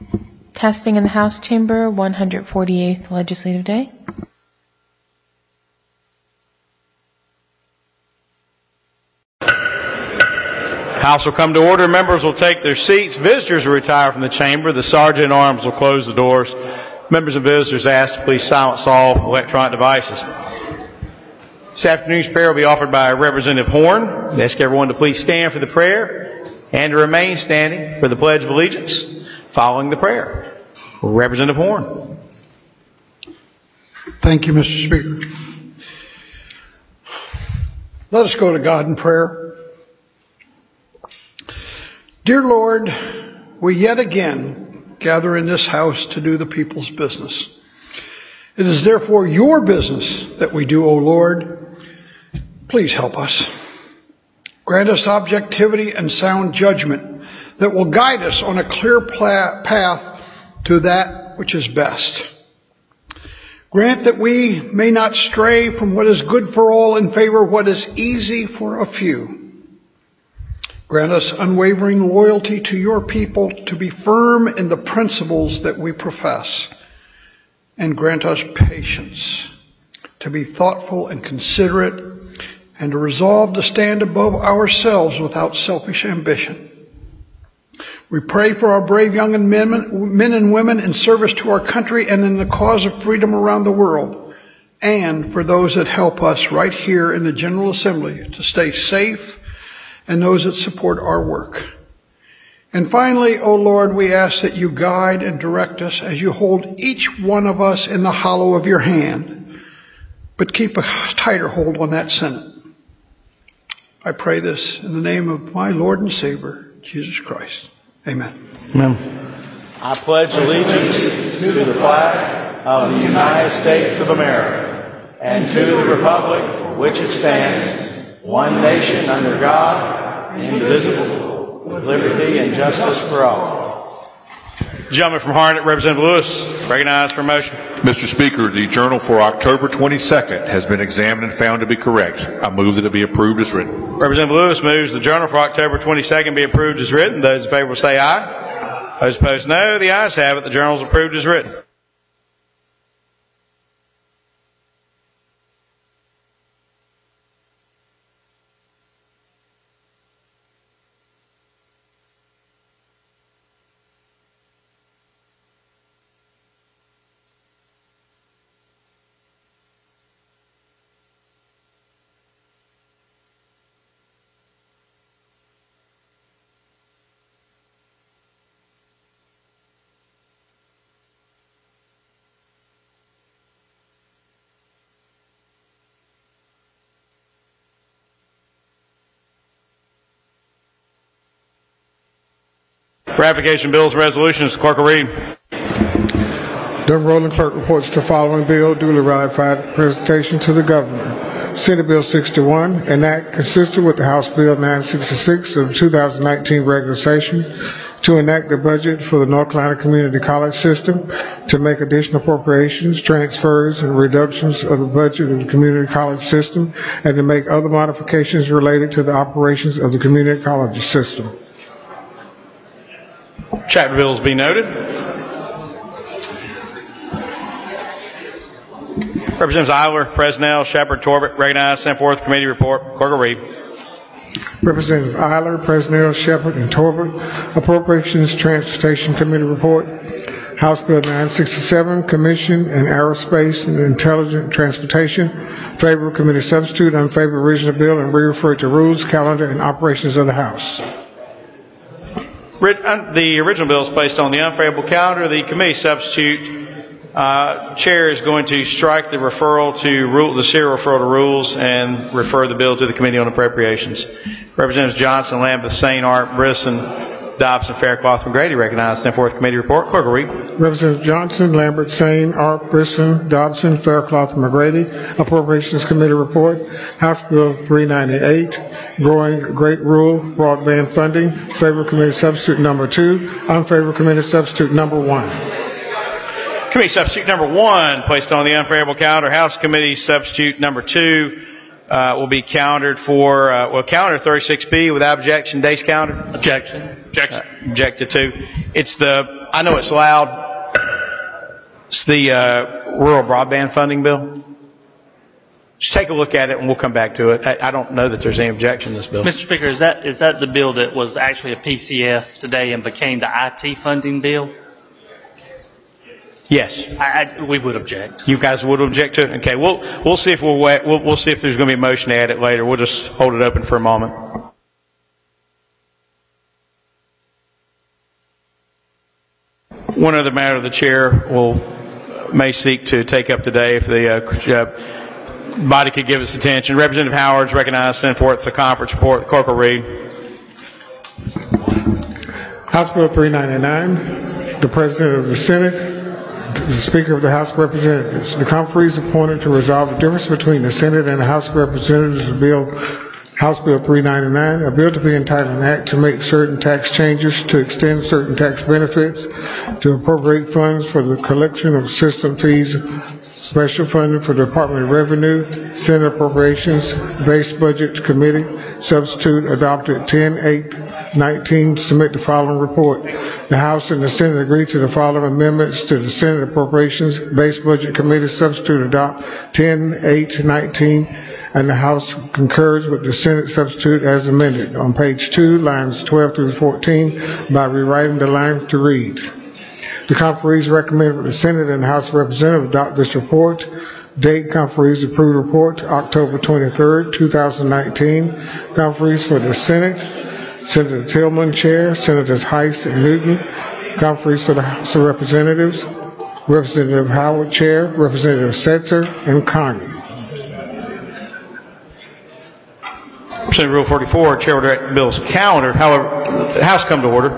Testing in the House Chamber, 148th Legislative Day. House will come to order. Members will take their seats. Visitors will retire from the chamber. The Sergeant at Arms will close the doors. Members and visitors asked to please silence all electronic devices. This afternoon's prayer will be offered by Representative Horn. I ask everyone to please stand for the prayer and to remain standing for the Pledge of Allegiance following the prayer. Representative Horn. Thank you, Mr. Speaker. Let us go to God in prayer. Dear Lord, we yet again gather in this house to do the people's business. It is therefore your business that we do, O Lord. Please help us. Grant us objectivity and sound judgment that will guide us on a clear path to that which is best. Grant that we may not stray from what is good for all in favor of what is easy for a few. Grant us unwavering loyalty to your people, to be firm in the principles that we profess. And grant us patience, to be thoughtful and considerate, and to resolve to stand above ourselves without selfish ambition. We pray for our brave young men and women in service to our country and in the cause of freedom around the world, and for those that help us right here in the General Assembly to stay safe, and those that support our work. And finally, O Lord, we ask that you guide and direct us as you hold each one of us in the hollow of your hand, but keep a tighter hold on that Senate. I pray this in the name of my Lord and Savior, Jesus Christ. Amen. Amen. I pledge allegiance to the flag of the United States of America and to the republic for which it stands, one nation under God, indivisible, with liberty and justice for all. Gentleman from Harnett, Representative Lewis, recognized for motion. Mr. Speaker, the journal for October 22nd has been examined and found to be correct. I move that it be approved as written. Representative Lewis moves the journal for October 22nd be approved as written. Those in favor will say aye. Those opposed, no. The ayes have it. The journal is approved as written. Ratification bills and resolutions. Clerk will read. Durham Rolling Clerk reports the following bill duly ratified for presentation to the Governor. Senate Bill 61, an act consistent with the House Bill 966 of the 2019 regular session to enact the budget for the North Carolina Community College System, to make additional appropriations, transfers, and reductions of the budget of the Community College System, and to make other modifications related to the operations of the Community College System. Chapter bills be noted. Representatives Eiler, Presnell, Shepard, Torbett, recognized, sent forth committee report. Clerk will read. Representatives Eiler, Presnell, Shepard, and Torbett. Appropriations Transportation Committee report. House Bill 967, Commission and Aerospace and Intelligent Transportation. Favor Committee substitute, unfavor original bill, and re-refer to rules, calendar, and operations of the House. The original bill is placed on the unfavorable calendar. The committee substitute chair is going to strike the referral to the serial referral to rules and refer the bill to the Committee on Appropriations. Representatives Johnson, Lambeth, Sain, Arp, Brisson, Dobson, Faircloth, McGrady recognized. Sent forth committee report. Clerk will read. Representatives Johnson, Lambert, Sain, Arp, Brisson, Dobson, Faircloth, McGrady. Appropriations Committee report. House Bill 398. Growing Great Rule Broadband Funding. Favor Committee Substitute Number 2. Unfavor Committee Substitute Number 1. Committee Substitute Number 1 placed on the unfavorable calendar. House Committee Substitute Number 2 will be countered for, counter 36B without objection. Days calendar? Objection. Objected to. It's the I know it's loud. It's the rural broadband funding bill. Just take a look at it and we'll come back to it. I don't know that there's any objection to this bill. Mr. Speaker, is that the bill that was actually a PCS today and became the IT funding bill? Yes. We would object. You guys would object to it? Okay. We'll see if we'll see if there's going to be a motion to add it later. We'll just hold it open for a moment. One other matter the chair may seek to take up today if the body could give us attention. Representative Howard's recognized, send forth the conference report. The clerk will read. House Bill 399, the President of the Senate, the Speaker of the House of Representatives. The conferees appointed to resolve the difference between the Senate and the House of Representatives of House Bill 399, a bill to be entitled an act to make certain tax changes, to extend certain tax benefits, to appropriate funds for the collection of system fees, special funding for the Department of Revenue, Senate Appropriations, Base Budget Committee, substitute adopted 10/8/19, submit the following report. The House and the Senate agree to the following amendments to the Senate Appropriations, Base Budget Committee, substitute adopt 10/8/19, and the House concurs with the Senate substitute as amended on page 2, lines 12 through 14, by rewriting the lines to read. The conferees recommend that the Senate and the House of Representatives adopt this report. Date conferees approved report October 23rd, 2019. Conferees for the Senate, Senator Tillman, Chair, Senators Heiss and Newton. Conferees for the House of Representatives, Representative Howard, Chair, Representative Setzer, and Carney. Senate Rule 44, Chair will direct the bill's calendar. However, the House come to order.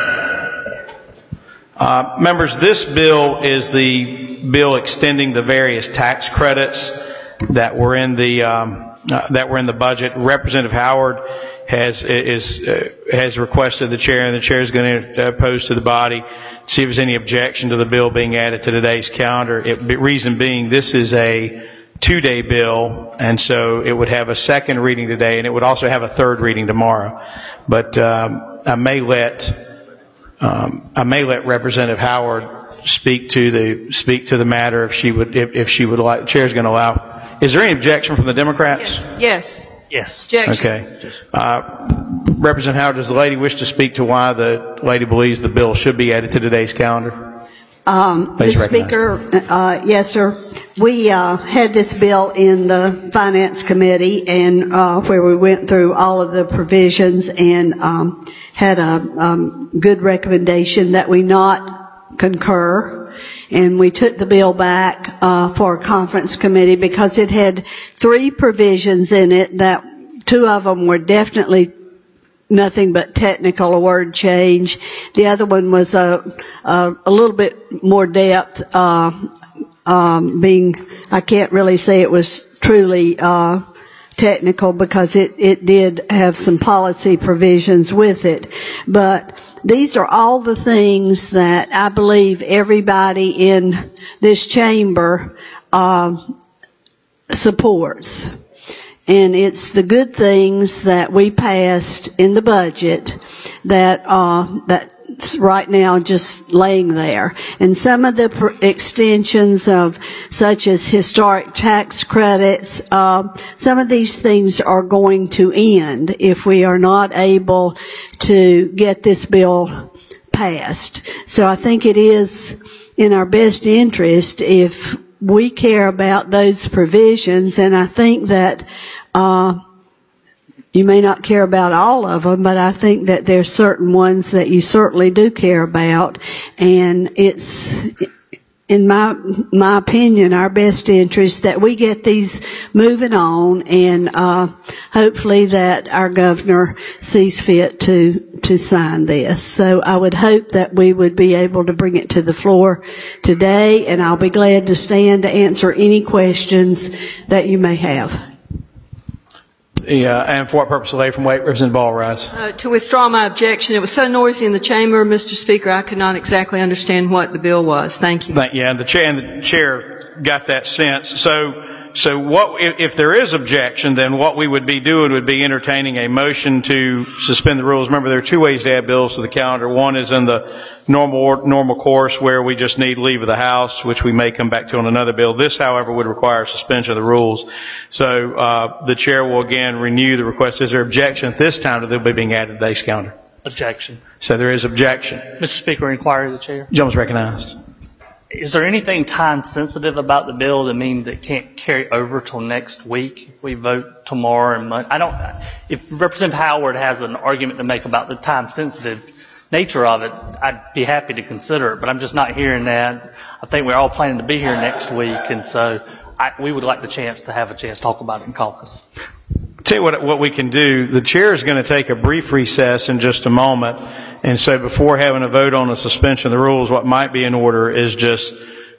Members, this bill is the bill extending the various tax credits that were in the budget. Representative Howard has requested the chair, and the chair is going to pose to the body, see if there's any objection to the bill being added to today's calendar. Reason being, this is a 2-day bill, and so it would have a second reading today, and it would also have a third reading tomorrow. But I may let Representative Howard speak to the matter if she would like. The chair is going to allow. Is there any objection from the Democrats? Yes. Objection. Okay. Representative Howard, does the lady wish to speak to why the lady believes the bill should be added to today's calendar? Mr. Speaker, yes, sir. We had this bill in the Finance Committee, and where we went through all of the provisions and had a good recommendation that we not concur. And we took the bill back for a conference committee because it had 3 provisions in it that 2 of them were definitely nothing but technical, a word change. The other one was a little bit more depth, I can't really say it was truly technical because it did have some policy provisions with it. But these are all the things that I believe everybody in this chamber supports. And it's the good things that we passed in the budget that's right now just laying there. And some of the extensions of such as historic tax credits, some of these things are going to end if we are not able to get this bill passed. So I think it is in our best interest if we care about those provisions, and I think that you may not care about all of them, but I think that there's certain ones that you certainly do care about, and it's, in my opinion, our best interest that we get these moving on, and hopefully that our governor sees fit to sign this. So I would hope that we would be able to bring it to the floor today, and I'll be glad to stand to answer any questions that you may have. Yeah, and for what purpose delay from wait? Representative Ball, rise. To withdraw my objection. It was so noisy in the chamber, Mr. Speaker, I could not exactly understand what the bill was. Thank you. Yeah, and the chair got that sense. So if there is objection, then what we would be doing would be entertaining a motion to suspend the rules. Remember, there are two ways to add bills to the calendar. One is in the normal course where we just need leave of the House, which we may come back to on another bill. This, however, would require suspension of the rules. So the chair will again renew the request. Is there objection at this time to the bill being added to today's calendar? Objection. So there is objection. Mr. Speaker, inquiry of the chair. Gentleman's recognized. Is there anything time sensitive about the bill that means it can't carry over till next week? If we vote tomorrow and Monday. If Representative Howard has an argument to make about the time sensitive nature of it, I'd be happy to consider it, but I'm just not hearing that. I think we're all planning to be here next week, and so we would like to have a chance to talk about it in caucus. Tell you what we can do. The chair is going to take a brief recess in just a moment. And so before having a vote on the suspension of the rules, what might be in order is just,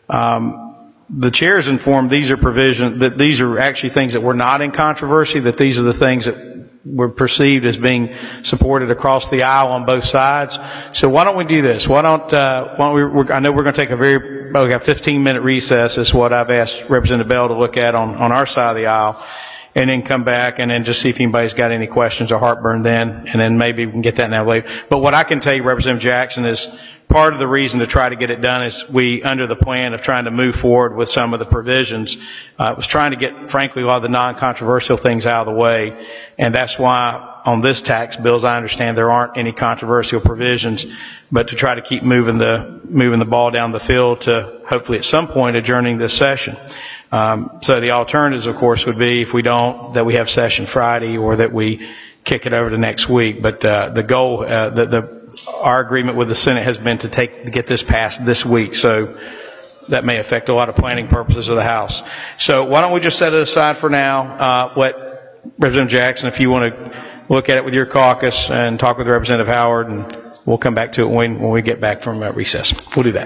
the chair is informed these are provisions, that these are actually things that were not in controversy, that these are the things that were perceived as being supported across the aisle on both sides. So why don't we do this? I know we're going to take we got a 15-minute recess is what I've asked Representative Bell to look at on our side of the aisle. And then come back and then just see if anybody's got any questions or heartburn then, and then maybe we can get that now later. But what I can tell you, Representative Jackson, is part of the reason to try to get it done is under the plan of trying to move forward with some of the provisions, was trying to get, frankly, a lot of the non-controversial things out of the way. And that's why on this tax bill, as I understand, there aren't any controversial provisions, but to try to keep moving the ball down the field to hopefully at some point adjourning this session. So the alternatives, of course, would be if we don't, that we have session Friday or that we kick it over to next week. But the goal, our agreement with the Senate has been to get this passed this week. So that may affect a lot of planning purposes of the House. So why don't we just set it aside for now? Let Representative Jackson, if you want to look at it with your caucus and talk with Representative Howard, and we'll come back to it when we get back from recess. We'll do that.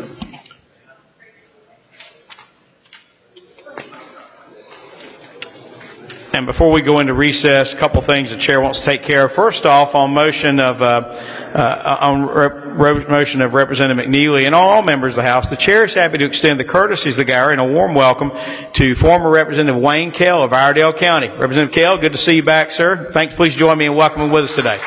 And before we go into recess, a couple things the chair wants to take care of. First off, on motion of Representative McNeely and all members of the House, the chair is happy to extend the courtesies of the gallery and a warm welcome to former Representative Wayne Kell of Iredell County. Representative Kell, good to see you back, sir. Thanks. Please join me in welcoming with us today.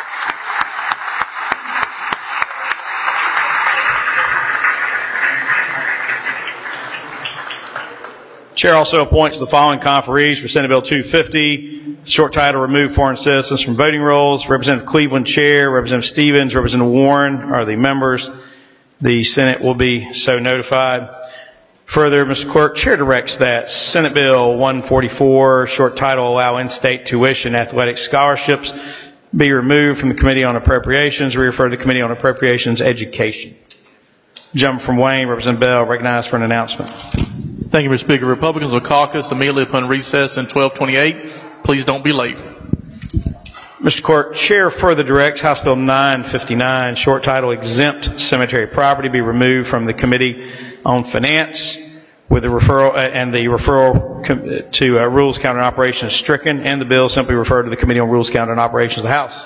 Chair also appoints the following conferees for Senate Bill 250, short title, Remove Foreign Citizens from Voting Rolls. Representative Cleveland, Chair. Representative Stevens, Representative Warren are the members. The Senate will be so notified. Further, Mr. Clerk, Chair directs that Senate Bill 144, short title, Allow In-State Tuition Athletic Scholarships, be removed from the Committee on Appropriations, refer to the Committee on Appropriations Education. Gentleman from Wayne, Representative Bell, recognized for an announcement. Thank you, Mr. Speaker. Republicans will caucus immediately upon recess in 1228. Please don't be late. Mr. Clerk, Chair further directs House Bill 959, short title, Exempt Cemetery Property, be removed from the Committee on Finance with the referral to Rules, Council, and Operations stricken, and the bill simply referred to the Committee on Rules, Council, and Operations of the House.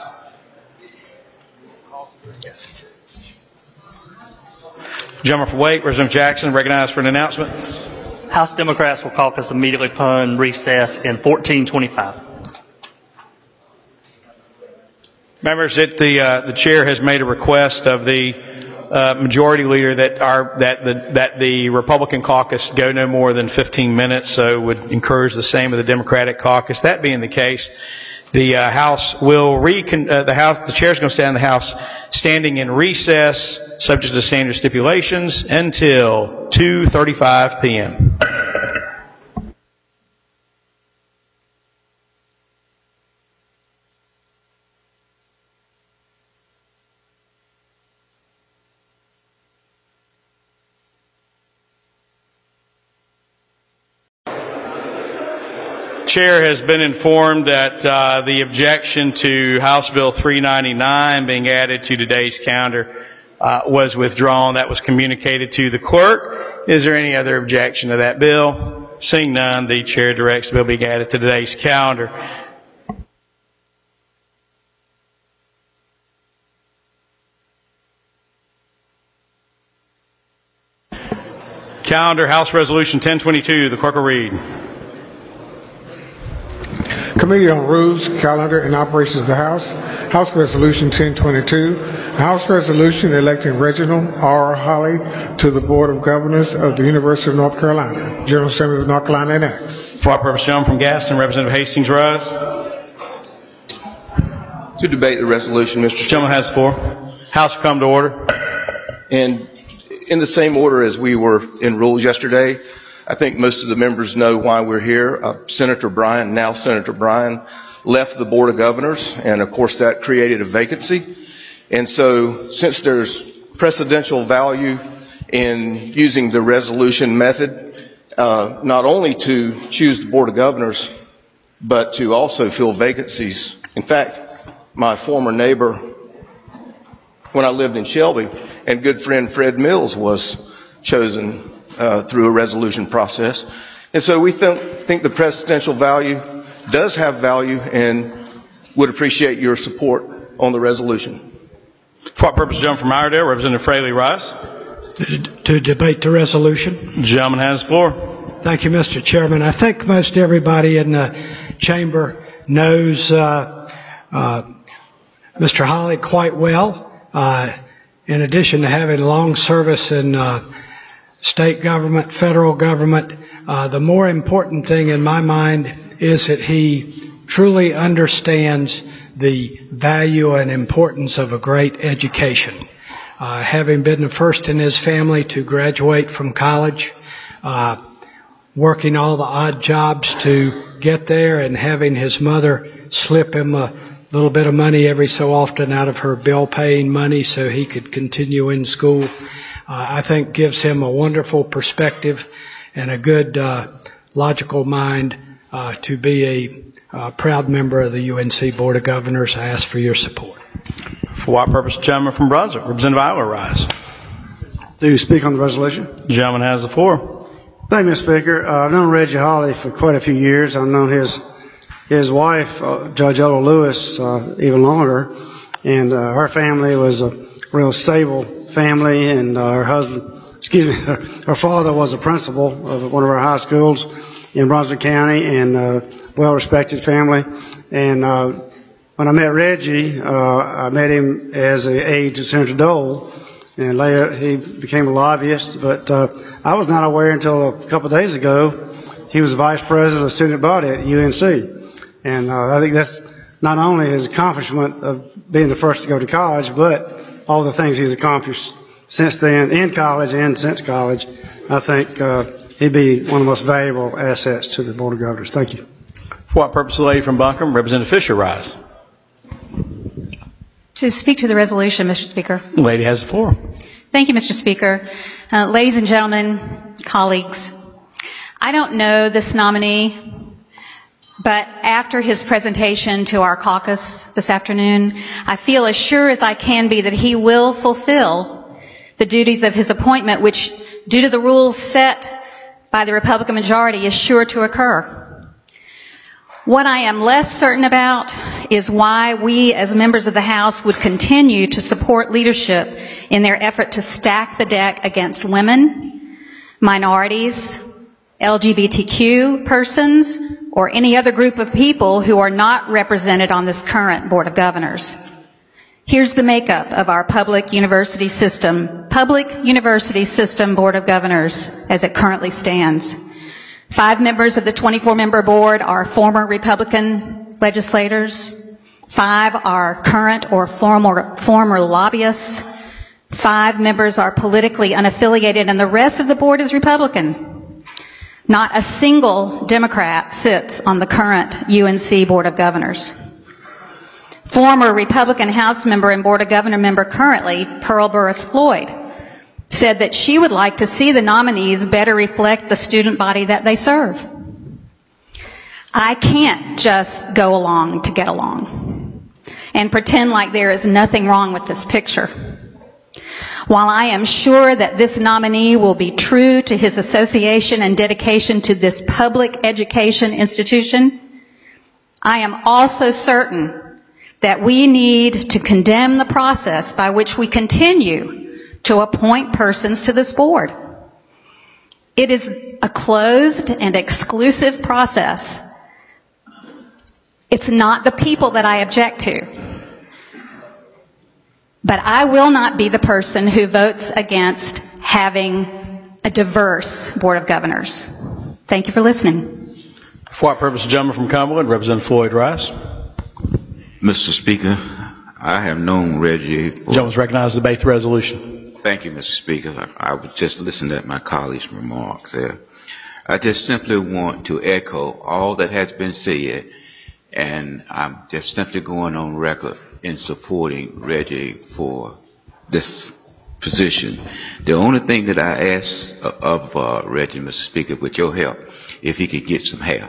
Gentleman from Wake, Representative Jackson, recognized for an announcement. House Democrats will caucus immediately upon recess in 1425. Members, the chair has made a request of the majority leader that the Republican caucus go no more than 15 minutes, so would encourage the same of the Democratic caucus. That being the case, the House will the chair is going to stay in the House standing in recess, subject to standard stipulations, until 2:35 p.m. Chair has been informed that the objection to House Bill 399 being added to today's calendar was withdrawn. That was communicated to the clerk. Is there any other objection to that bill? Seeing none, the chair directs the bill being added to today's calendar. Calendar, House Resolution 1022. The clerk will read. Committee on Rules, Calendar, and Operations of the House, House Resolution 1022, House Resolution electing Reginald R. Holly to the Board of Governors of the University of North Carolina. General Assembly of North Carolina enacts. For what purpose, gentleman from Gaston, Representative Hastings, rise. To debate the resolution, Mr. Speaker. Gentleman has the floor. House will come to order. And in the same order as we were in rules yesterday, I think most of the members know why we're here. Senator Bryan, now Senator Bryan, left the Board of Governors, and of course that created a vacancy. And so since there's precedential value in using the resolution method, not only to choose the Board of Governors, but to also fill vacancies. In fact, my former neighbor, when I lived in Shelby, and good friend Fred Mills was chosen through a resolution process. And so we think the precedential value does have value and would appreciate your support on the resolution. For what purpose, gentleman from Iredell, Representative Fraley, rise. To debate the resolution. Gentleman has the floor. Thank you, Mr. Chairman. I think most everybody in the chamber knows Mr. Holly quite well. In addition to having long service in state government, federal government, the more important thing in my mind is that he truly understands the value and importance of a great education. Having been the first in his family to graduate from college, working all the odd jobs to get there, and having his mother slip him a little bit of money every so often out of her bill-paying money so he could continue in school, I think gives him a wonderful perspective and a good logical mind to be a proud member of the UNC Board of Governors. I ask for your support. For what purpose, gentleman from Brunswick, Representative Eiler, rise. Do you speak on the resolution? Gentleman has the floor. Thank you, Mr. Speaker. I've known Reggie Holly for quite a few years. I've known his wife, Judge Ella Lewis, even longer, and her family was a real stable family, and her father was a principal of one of our high schools in Brunswick County, and well-respected family. And when I met Reggie, I met him as an aide to Senator Dole, and later he became a lobbyist, but I was not aware until a couple of days ago he was vice president of student body at UNC. And I think that's not only his accomplishment of being the first to go to college, but all the things he's accomplished since then in college and since college. I think he'd be one of the most valuable assets to the Board of Governors. Thank you. For what purpose, the lady from Buncombe, Representative Fisher, rise. To speak to the resolution, Mr. Speaker. The lady has the floor. Thank you, Mr. Speaker. Ladies and gentlemen, colleagues, I don't know this nominee, but after his presentation to our caucus this afternoon, I feel as sure as I can be that he will fulfill the duties of his appointment, which, due to the rules set by the Republican majority, is sure to occur. What I am less certain about is why we as members of the House would continue to support leadership in their effort to stack the deck against women, minorities, LGBTQ persons, or any other group of people who are not represented on this current Board of Governors. Here's the makeup of our Public University System Board of Governors as it currently stands. 5 members of the 24-member board are former Republican legislators. 5 are current or former lobbyists. 5 members are politically unaffiliated, and the rest of the board is Republican. Not a single Democrat sits on the current UNC Board of Governors. Former Republican House member and Board of Governor member currently, Pearl Burris-Floyd, said that she would like to see the nominees better reflect the student body that they serve. I can't just go along to get along and pretend like there is nothing wrong with this picture. While I am sure that this nominee will be true to his association and dedication to this public education institution, I am also certain that we need to condemn the process by which we continue to appoint persons to this board. It is a closed and exclusive process It's not the people that I object to. But I will not be the person who votes against having a diverse Board of Governors. Thank you for listening. For what purpose, the gentleman from Cumberland, Representative Floyd Rice. Mr. Speaker, I have known Reggie. The gentleman's recognized to debate the resolution. Thank you, Mr. Speaker. I was just listening to my colleague's remarks there. I just simply want to echo all that has been said, and I'm just simply going on record in supporting Reggie for this position. The only thing that I ask of Reggie, Mr. Speaker, with your help, if he could get some hair.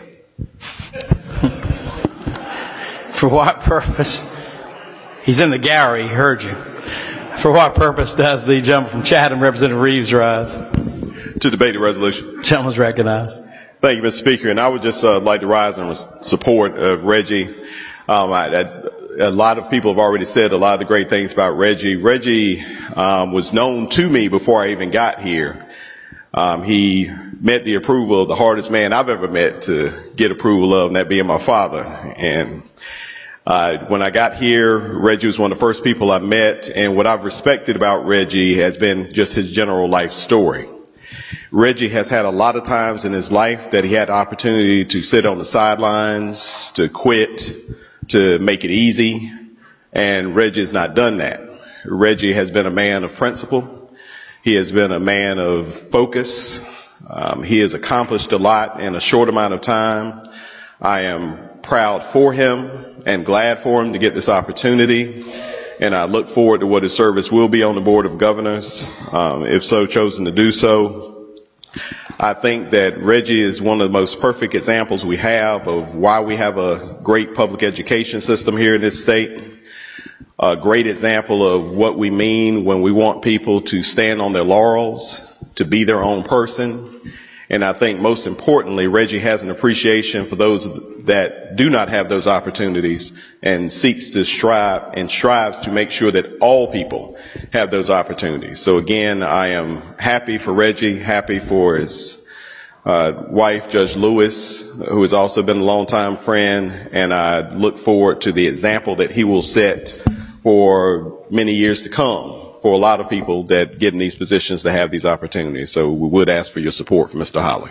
For what purpose? He's in the gallery, he heard you. For what purpose does the gentleman from Chatham, Representative Reeves, rise? To debate the resolution. Gentleman's recognized. Thank you, Mr. Speaker. And I would just like to rise in support of Reggie. A lot of people have already said a lot of the great things about Reggie. Reggie was known to me before I even got here. He met the approval of the hardest man I've ever met to get approval of, and that being my father. And when I got here, Reggie was one of the first people I met, and what I've respected about Reggie has been just his general life story. Reggie has had a lot of times in his life that he had the opportunity to sit on the sidelines, to quit, to make it easy, and Reggie has not done that. Reggie has been a man of principle. He has been a man of focus. He has accomplished a lot in a short amount of time. I am proud for him and glad for him to get this opportunity, and I look forward to what his service will be on the Board of Governors, if so chosen to do so. I think that Reggie is one of the most perfect examples we have of why we have a great public education system here in this state. A great example of what we mean when we want people to stand on their laurels, to be their own person. And I think most importantly, Reggie has an appreciation for those that do not have those opportunities and seeks to strives to make sure that all people have those opportunities. So again, I am happy for Reggie, happy for his wife, Judge Lewis, who has also been a longtime friend, and I look forward to the example that he will set for many years to come for a lot of people that get in these positions to have these opportunities. So we would ask for your support for Mr. Holly.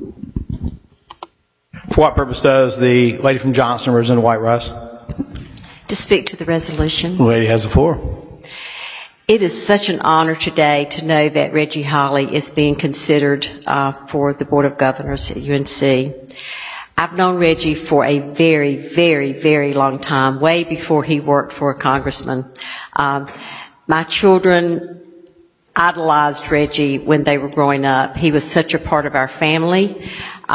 For what purpose does the lady from Johnston, Representative White, rise? To speak to the resolution. The lady has the floor. It is such an honor today to know that Reggie Holly is being considered for the Board of Governors at UNC. I've known Reggie for a very, very, very long time, way before he worked for a congressman. My children idolized Reggie when they were growing up. He was such a part of our family.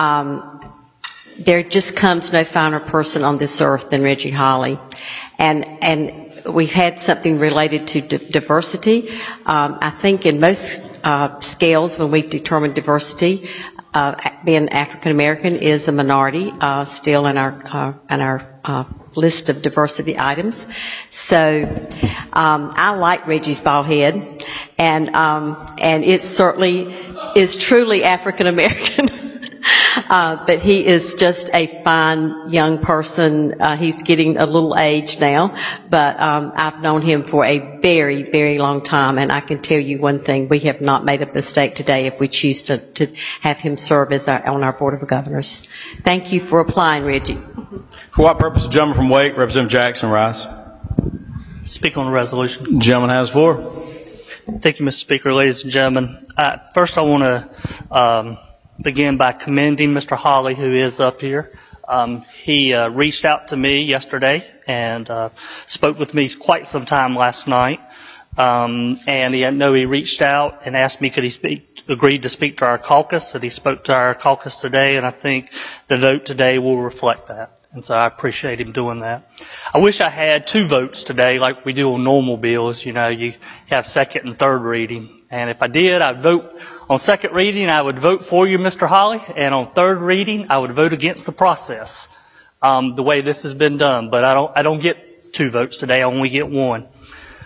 There just comes no finer person on this earth than Reggie Holly. And we had something related to diversity. I think in most scales when we determine diversity, being African American is a minority still in our list of diversity items. So I like Reggie's bald head, and it certainly is truly African American. But he is just a fine young person. He's getting a little age now, but I've known him for a very, very long time, and I can tell you one thing: we have not made a mistake today if we choose to have him serve as on our Board of Governors. Thank you for applying, Reggie. For what purpose, the gentleman from Wake, Representative Jackson, rise. Speak on the resolution. The gentleman has the floor. Thank you, Mr. Speaker. Ladies and gentlemen, first I want to begin by commending Mr. Holly, who is up here. He reached out to me yesterday and spoke with me quite some time last night. And he reached out and asked me could he agreed to speak to our caucus, and he spoke to our caucus today, and I think the vote today will reflect that. And so I appreciate him doing that. I wish I had 2 votes today like we do on normal bills. You know, you have second and third reading. And if I did, I'd vote on second reading, I would vote for you, Mr. Holly. And on third reading, I would vote against the process, the way this has been done. But I don't get 2 votes today. I only get 1.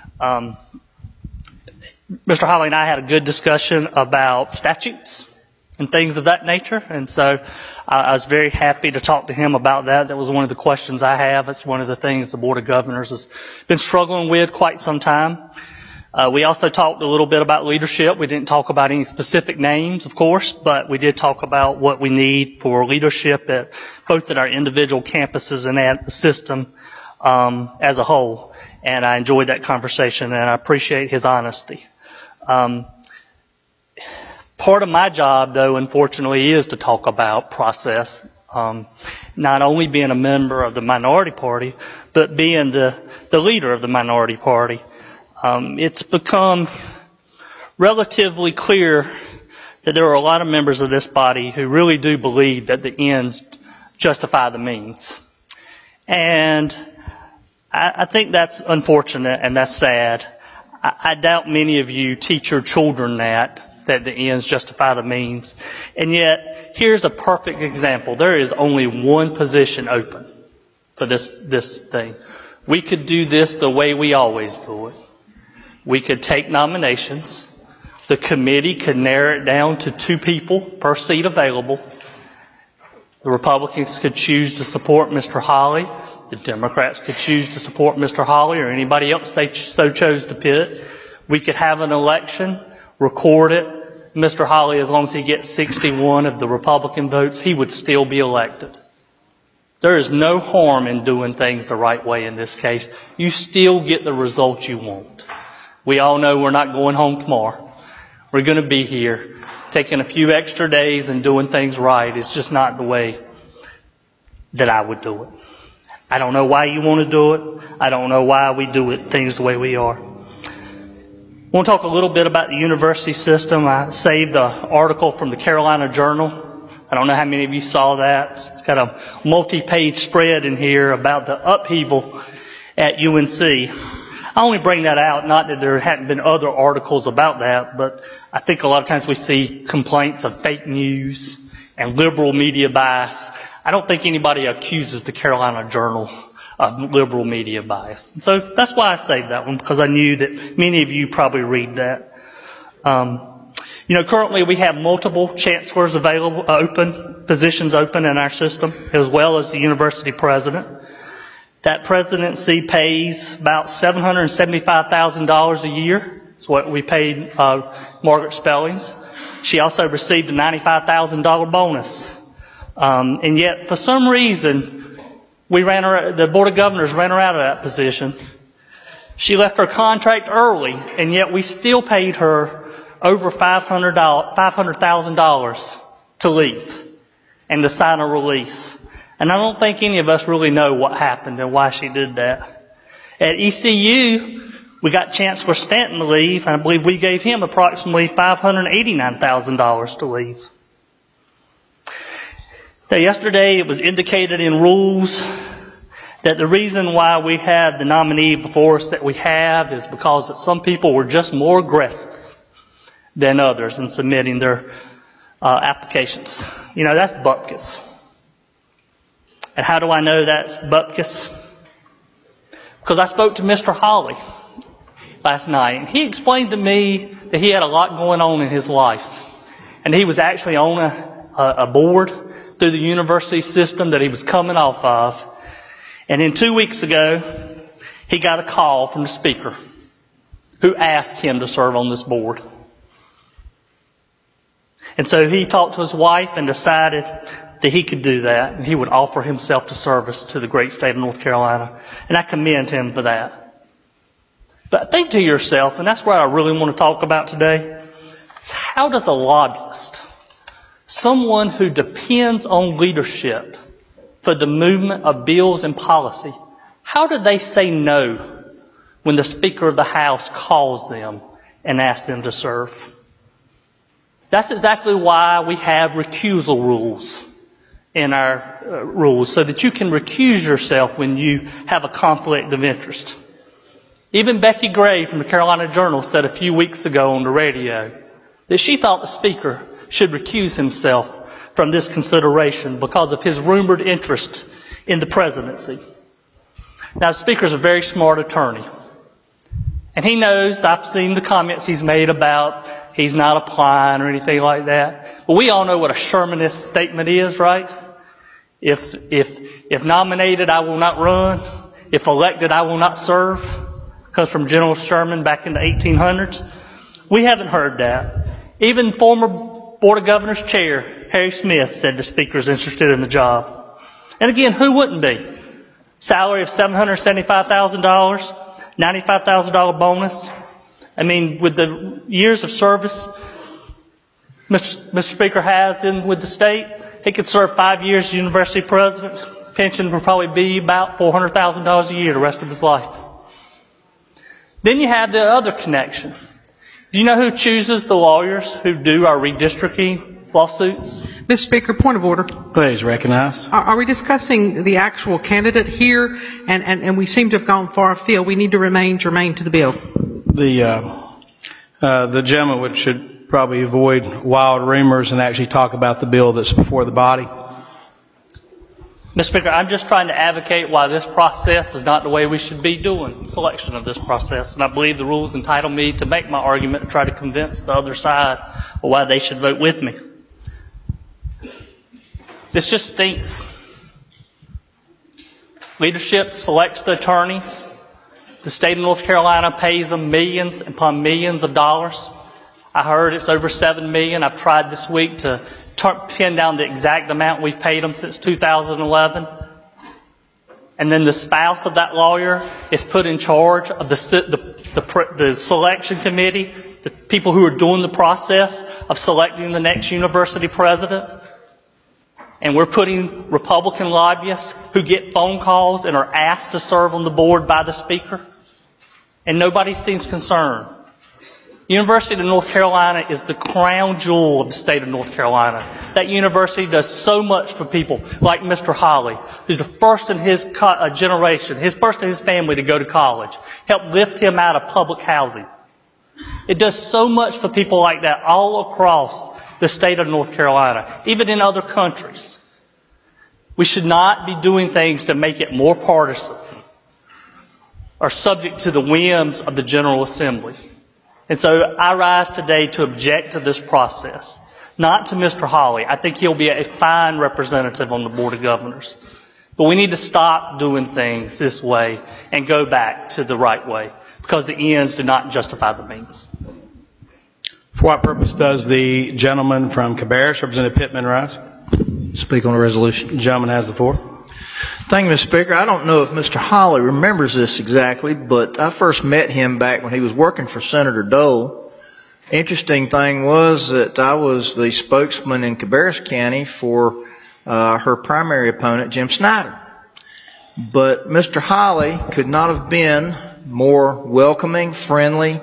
Mr. Holly and I had a good discussion about statutes and things of that nature. And so I was very happy to talk to him about that. That was one of the questions I have. It's one of the things the Board of Governors has been struggling with quite some time. We also talked a little bit about leadership. We didn't talk about any specific names, of course, but we did talk about what we need for leadership at both at our individual campuses and at the system as a whole. And I enjoyed that conversation, and I appreciate his honesty. Part of my job, though, unfortunately, is to talk about process. Not only being a member of the minority party, but being the leader of the minority party. It's become relatively clear that there are a lot of members of this body who really do believe that the ends justify the means. And I think that's unfortunate and that's sad. I doubt many of you teach your children that the ends justify the means. And yet, here's a perfect example. There is only one position open for this thing. We could do this the way we always do it. We could take nominations. The committee could narrow it down to 2 people per seat available. The Republicans could choose to support Mr. Hawley. The Democrats could choose to support Mr. Hawley or anybody else they so chose to pit. We could have an election, record it. Mr. Hawley, as long as he gets 61 of the Republican votes, he would still be elected. There is no harm in doing things the right way in this case. You still get the result you want. We all know we're not going home tomorrow. We're going to be here. Taking a few extra days and doing things right is just not the way that I would do it. I don't know why you want to do it. I don't know why we do things the way we are. I want to talk a little bit about the university system. I saved the article from the Carolina Journal. I don't know how many of you saw that. It's got a multi-page spread in here about the upheaval at UNC. I only bring that out, not that there hadn't been other articles about that, but I think a lot of times we see complaints of fake news and liberal media bias. I don't think anybody accuses the Carolina Journal of liberal media bias. And so that's why I saved that one, because I knew that many of you probably read that. Currently we have multiple chancellors available, positions open in our system, as well as the university president. That presidency pays about $775,000 a year. That's what we paid Margaret Spellings. She also received a $95,000 bonus. And yet, for some reason, the Board of Governors ran her out of that position. She left her contract early, and yet we still paid her over $500,000 to leave and to sign a release. And I don't think any of us really know what happened and why she did that. At ECU, we got Chancellor Stanton to leave, and I believe we gave him approximately $589,000 to leave. Now, yesterday it was indicated in rules that the reason why we have the nominee before us that we have is because that some people were just more aggressive than others in submitting their applications. That's bupkis. And how do I know that's bupkis? Because I spoke to Mr. Hawley last night, and he explained to me that he had a lot going on in his life. And he was actually on a board through the university system that he was coming off of. And then 2 weeks ago, he got a call from the speaker who asked him to serve on this board. And so he talked to his wife and decided that he could do that, and he would offer himself to service to the great state of North Carolina. And I commend him for that. But think to yourself, and that's what I really want to talk about today, is how does a lobbyist, someone who depends on leadership for the movement of bills and policy, how do they say no when the Speaker of the House calls them and asks them to serve? That's exactly why we have recusal rules in our rules, so that you can recuse yourself when you have a conflict of interest. Even Becky Gray from the Carolina Journal said a few weeks ago on the radio that she thought the Speaker should recuse himself from this consideration because of his rumored interest in the presidency. Now, the Speaker's a very smart attorney. And he knows, I've seen the comments he's made about He's not applying or anything like that. But we all know what a Shermanist statement is, right? If nominated, I will not run. If elected, I will not serve. Comes from General Sherman back in the 1800s. We haven't heard that. Even former Board of Governors Chair Harry Smith said the Speaker is interested in the job. And again, who wouldn't be? Salary of $775,000, $95,000 bonus. I mean, with the years of service Mr. Speaker has with the state, he could serve 5 years as university president. Pension would probably be about $400,000 a year the rest of his life. Then you have the other connection. Do you know who chooses the lawyers who do our redistricting lawsuits? Mr. Speaker, point of order. Please recognize. Are we discussing the actual candidate here? And we seem to have gone far afield. We need to remain germane to the bill. The gentleman should probably avoid wild rumors and actually talk about the bill that's before the body. Mr. Speaker, I'm just trying to advocate why this process is not the way we should be doing selection of this process. And I believe the rules entitle me to make my argument and try to convince the other side of why they should vote with me. This just stinks. Leadership selects the attorneys. The state of North Carolina pays them millions upon millions of dollars. I heard it's over $7 million. I've tried this week to pin down the exact amount we've paid them since 2011. And then the spouse of that lawyer is put in charge of the selection committee, the people who are doing the process of selecting the next university president. And we're putting Republican lobbyists who get phone calls and are asked to serve on the board by the Speaker. And nobody seems concerned. University of North Carolina is the crown jewel of the state of North Carolina. That university does so much for people like Mr. Holly, who's the first in his generation, first in his family to go to college, helped lift him out of public housing. It does so much for people like that all across the state of North Carolina, even in other countries. We should not be doing things to make it more partisan or subject to the whims of the General Assembly. And so I rise today to object to this process, not to Mr. Holly. I think he'll be a fine representative on the Board of Governors. But we need to stop doing things this way and go back to the right way, because the ends do not justify the means. For what purpose does the gentleman from Cabarrus, Representative Pittman, rise? Speak on the resolution. The gentleman has the floor. Thank you, Mr. Speaker. I don't know if Mr. Holly remembers this exactly, but I first met him back when he was working for Senator Dole. Interesting thing was that I was the spokesman in Cabarrus County for her primary opponent, Jim Snyder. But Mr. Holly could not have been more welcoming, friendly,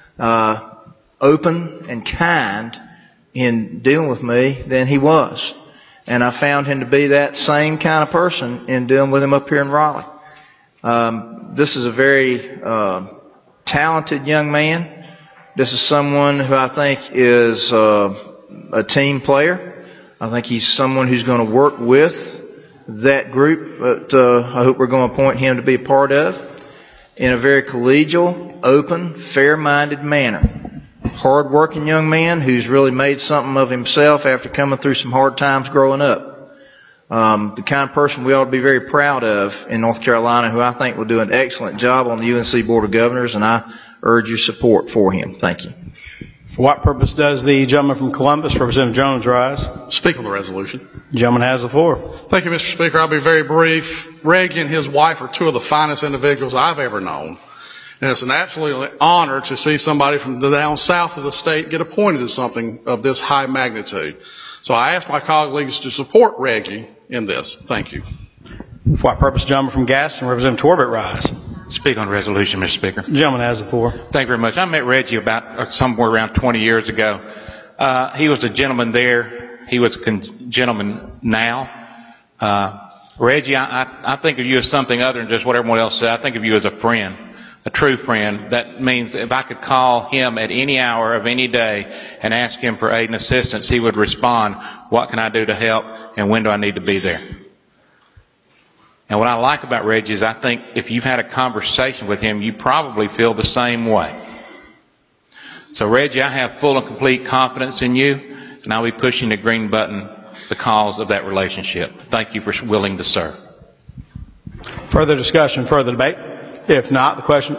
open, and kind in dealing with me than he was. And I found him to be that same kind of person in dealing with him up here in Raleigh. This is a very talented young man. This is someone who I think is a team player. I think he's someone who's going to work with that group that I hope we're going to appoint him to be a part of in a very collegial, open, fair-minded manner. Hard-working young man who's really made something of himself after coming through some hard times growing up. The kind of person we ought to be very proud of in North Carolina, who I think will do an excellent job on the UNC Board of Governors, and I urge your support for him. Thank you. For what purpose does the gentleman from Columbus, Representative Jones, rise? Speak on the resolution. The gentleman has the floor. Thank you, Mr. Speaker. I'll be very brief. Reggie and his wife are two of the finest individuals I've ever known. And it's an absolute honor to see somebody from the down south of the state get appointed to something of this high magnitude. So I ask my colleagues to support Reggie in this. Thank you. For what purpose, gentleman from Gaston, Representative Torbett, rise? Speak on the resolution, Mr. Speaker. The gentleman has the floor. Thank you very much. I met Reggie about somewhere around 20 years ago. He was a gentleman there. He was a gentleman now. Reggie, I think of you as something other than just what everyone else said. I think of you as a friend. A true friend. That means if I could call him at any hour of any day and ask him for aid and assistance, he would respond, what can I do to help and when do I need to be there? And what I like about Reggie is I think if you've had a conversation with him, you probably feel the same way. So, Reggie, I have full and complete confidence in you, and I'll be pushing the green button because of that relationship. Thank you for willing to serve. Further discussion, further debate? If not, the question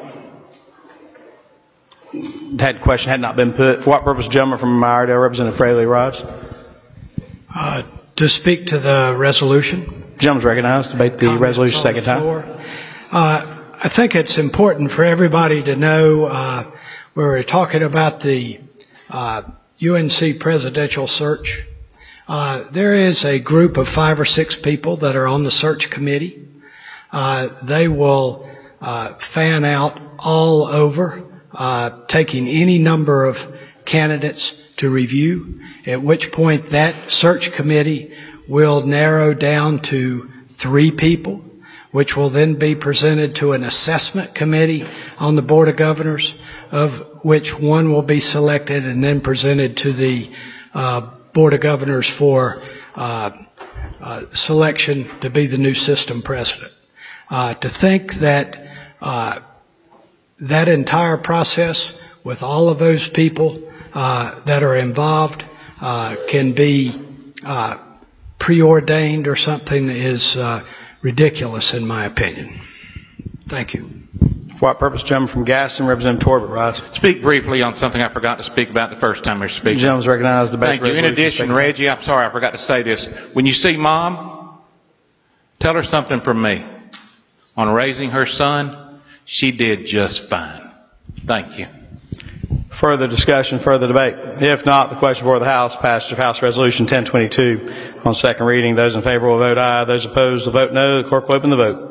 had not been put. For what purpose, gentleman from Iredell, Representative Fraley Rives? To speak to the resolution. Gentleman's recognized. Debate the resolution second time. I think it's important for everybody to know we're talking about the UNC presidential search. There is a group of 5 or 6 people that are on the search committee. They will fan out all over, taking any number of candidates to review, at which point that search committee will narrow down to 3 people, which will then be presented to an assessment committee on the Board of Governors, of which one will be selected and then presented to the Board of Governors for selection to be the new system president. To think that that entire process with all of those people that are involved can be preordained or something is ridiculous in my opinion. Thank you. For what purpose, gentleman from Gaston, Representative Torbett, rise. Speak briefly on something I forgot to speak about the first time we were speaking. Gentleman's recognized. Thank you. In addition, Reggie, I'm sorry, I forgot to say this. When you see Mom, tell her something from me. On raising her son, she did just fine. Thank you. Further discussion, further debate? If not, the question before the House, passage of House Resolution 1022 on second reading. Those in favor will vote aye. Those opposed will vote no. The clerk will open the vote.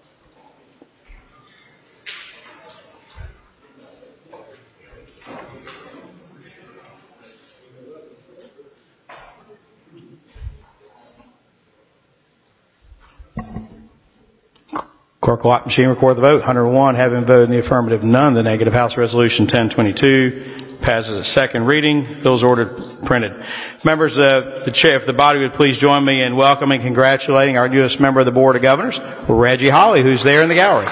Clerk will lock machine, record the vote. 101 having voted in the affirmative, none in the negative. House Resolution 1022 passes its second reading. Bills ordered printed. Members of the chair, if the body would please join me in welcoming and congratulating our newest member of the Board of Governors, Reggie Hawley, who's there in the gallery.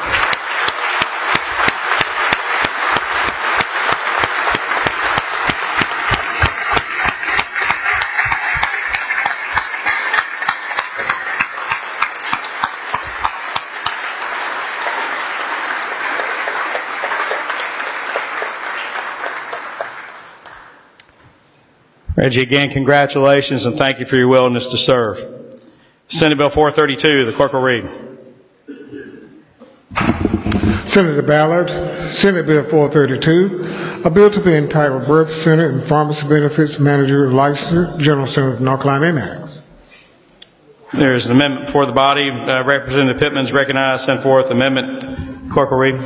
Reggie, again, congratulations and thank you for your willingness to serve. Senate Bill 432, the clerk will read. Senator Ballard, Senate Bill 432, a bill to be entitled Birth Center and Pharmacy Benefits Manager Licensure, General Center of North Carolina Enacts. There is an amendment before the body. Representative Pittman is recognized. Send forth amendment. Clerk will read.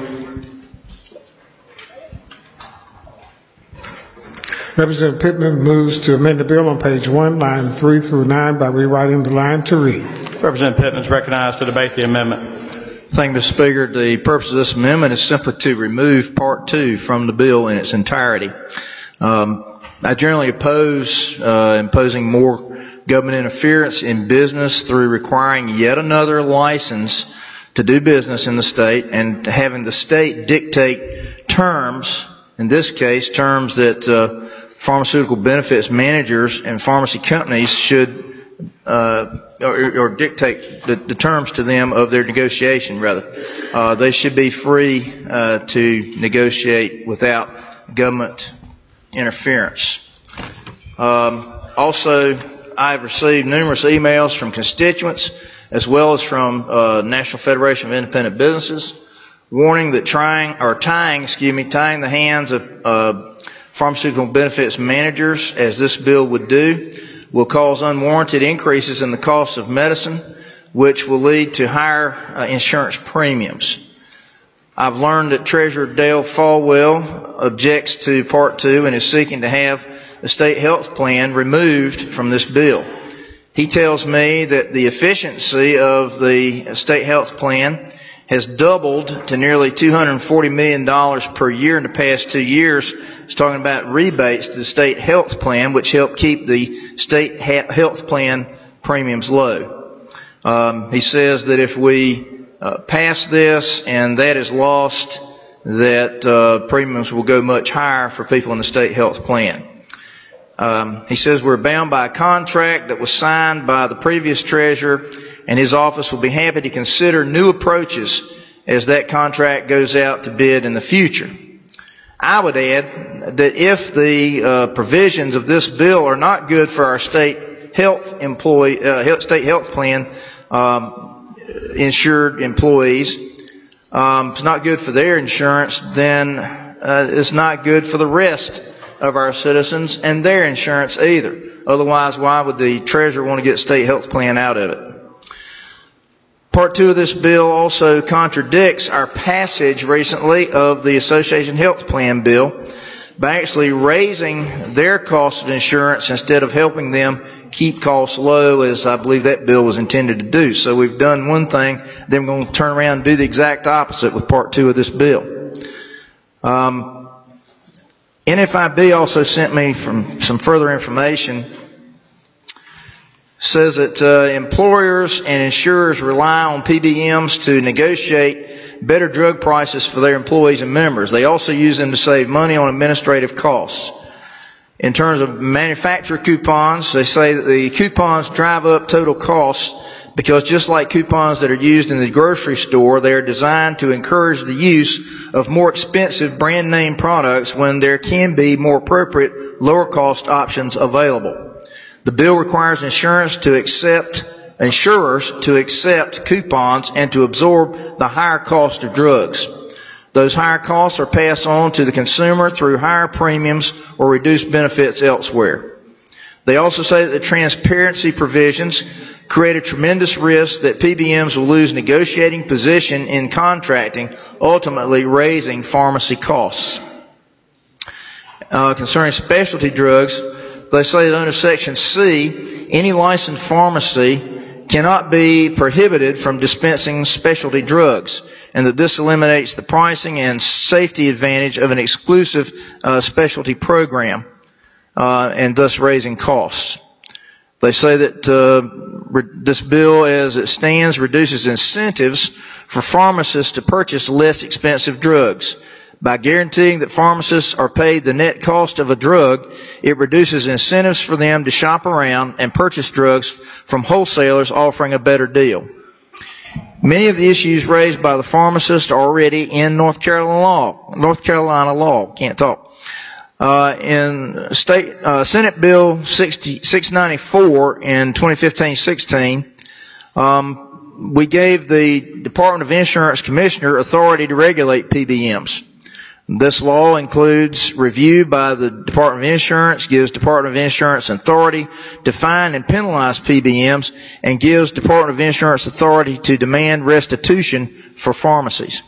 Representative Pittman moves to amend the bill on page 1, line 3 through 9 by rewriting the line to read. Representative Pittman is recognized to debate the amendment. Thank you, Mr. Speaker. The purpose of this amendment is simply to remove Part 2 from the bill in its entirety. I generally oppose imposing more government interference in business through requiring yet another license to do business in the state and having the state dictate terms, in this case, terms that pharmaceutical benefits managers and pharmacy companies should or dictate the terms to them of their negotiation, rather. They should be free to negotiate without government interference. Also, I've received numerous emails from constituents as well as from National Federation of Independent Businesses warning that tying the hands of pharmaceutical benefits managers, as this bill would do, will cause unwarranted increases in the cost of medicine, which will lead to higher insurance premiums. I've learned that Treasurer Dale Falwell objects to Part 2 and is seeking to have the state health plan removed from this bill. He tells me that the efficiency of the state health plan has doubled to nearly $240 million per year in the past 2 years. He's talking about rebates to the state health plan, which help keep the state health plan premiums low. He says that if we pass this and that is lost, that premiums will go much higher for people in the state health plan. He says we're bound by a contract that was signed by the previous treasurer, and his office will be happy to consider new approaches as that contract goes out to bid in the future. I would add that if the provisions of this bill are not good for our state health plan insured employees, it's not good for their insurance, then it's not good for the rest of our citizens and their insurance either. Otherwise, why would the treasurer want to get state health plan out of it? Part 2 of this bill also contradicts our passage recently of the Association Health Plan bill by actually raising their cost of insurance instead of helping them keep costs low, as I believe that bill was intended to do. So we've done one thing, then we're going to turn around and do the exact opposite with Part 2 of this bill. NFIB also sent me some further information. Says that employers and insurers rely on PBMs to negotiate better drug prices for their employees and members. They also use them to save money on administrative costs. In terms of manufacturer coupons, they say that the coupons drive up total costs because just like coupons that are used in the grocery store, they are designed to encourage the use of more expensive brand name products when there can be more appropriate lower cost options available. The bill requires insurers to accept coupons and to absorb the higher cost of drugs. Those higher costs are passed on to the consumer through higher premiums or reduced benefits elsewhere. They also say that the transparency provisions create a tremendous risk that PBMs will lose negotiating position in contracting, ultimately raising pharmacy costs. Concerning specialty drugs, they say that under Section C, any licensed pharmacy cannot be prohibited from dispensing specialty drugs, and that this eliminates the pricing and safety advantage of an exclusive specialty program, and thus raising costs. They say that this bill, as it stands, reduces incentives for pharmacists to purchase less expensive drugs. By guaranteeing that pharmacists are paid the net cost of a drug, it reduces incentives for them to shop around and purchase drugs from wholesalers offering a better deal. Many of the issues raised by the pharmacists are already in North Carolina law. Can't talk. In Senate Bill 694 in 2015-16, we gave the Department of Insurance Commissioner authority to regulate PBMs. This law includes review by the Department of Insurance, gives Department of Insurance authority to fine and penalize PBMs, and gives Department of Insurance authority to demand restitution for pharmacies.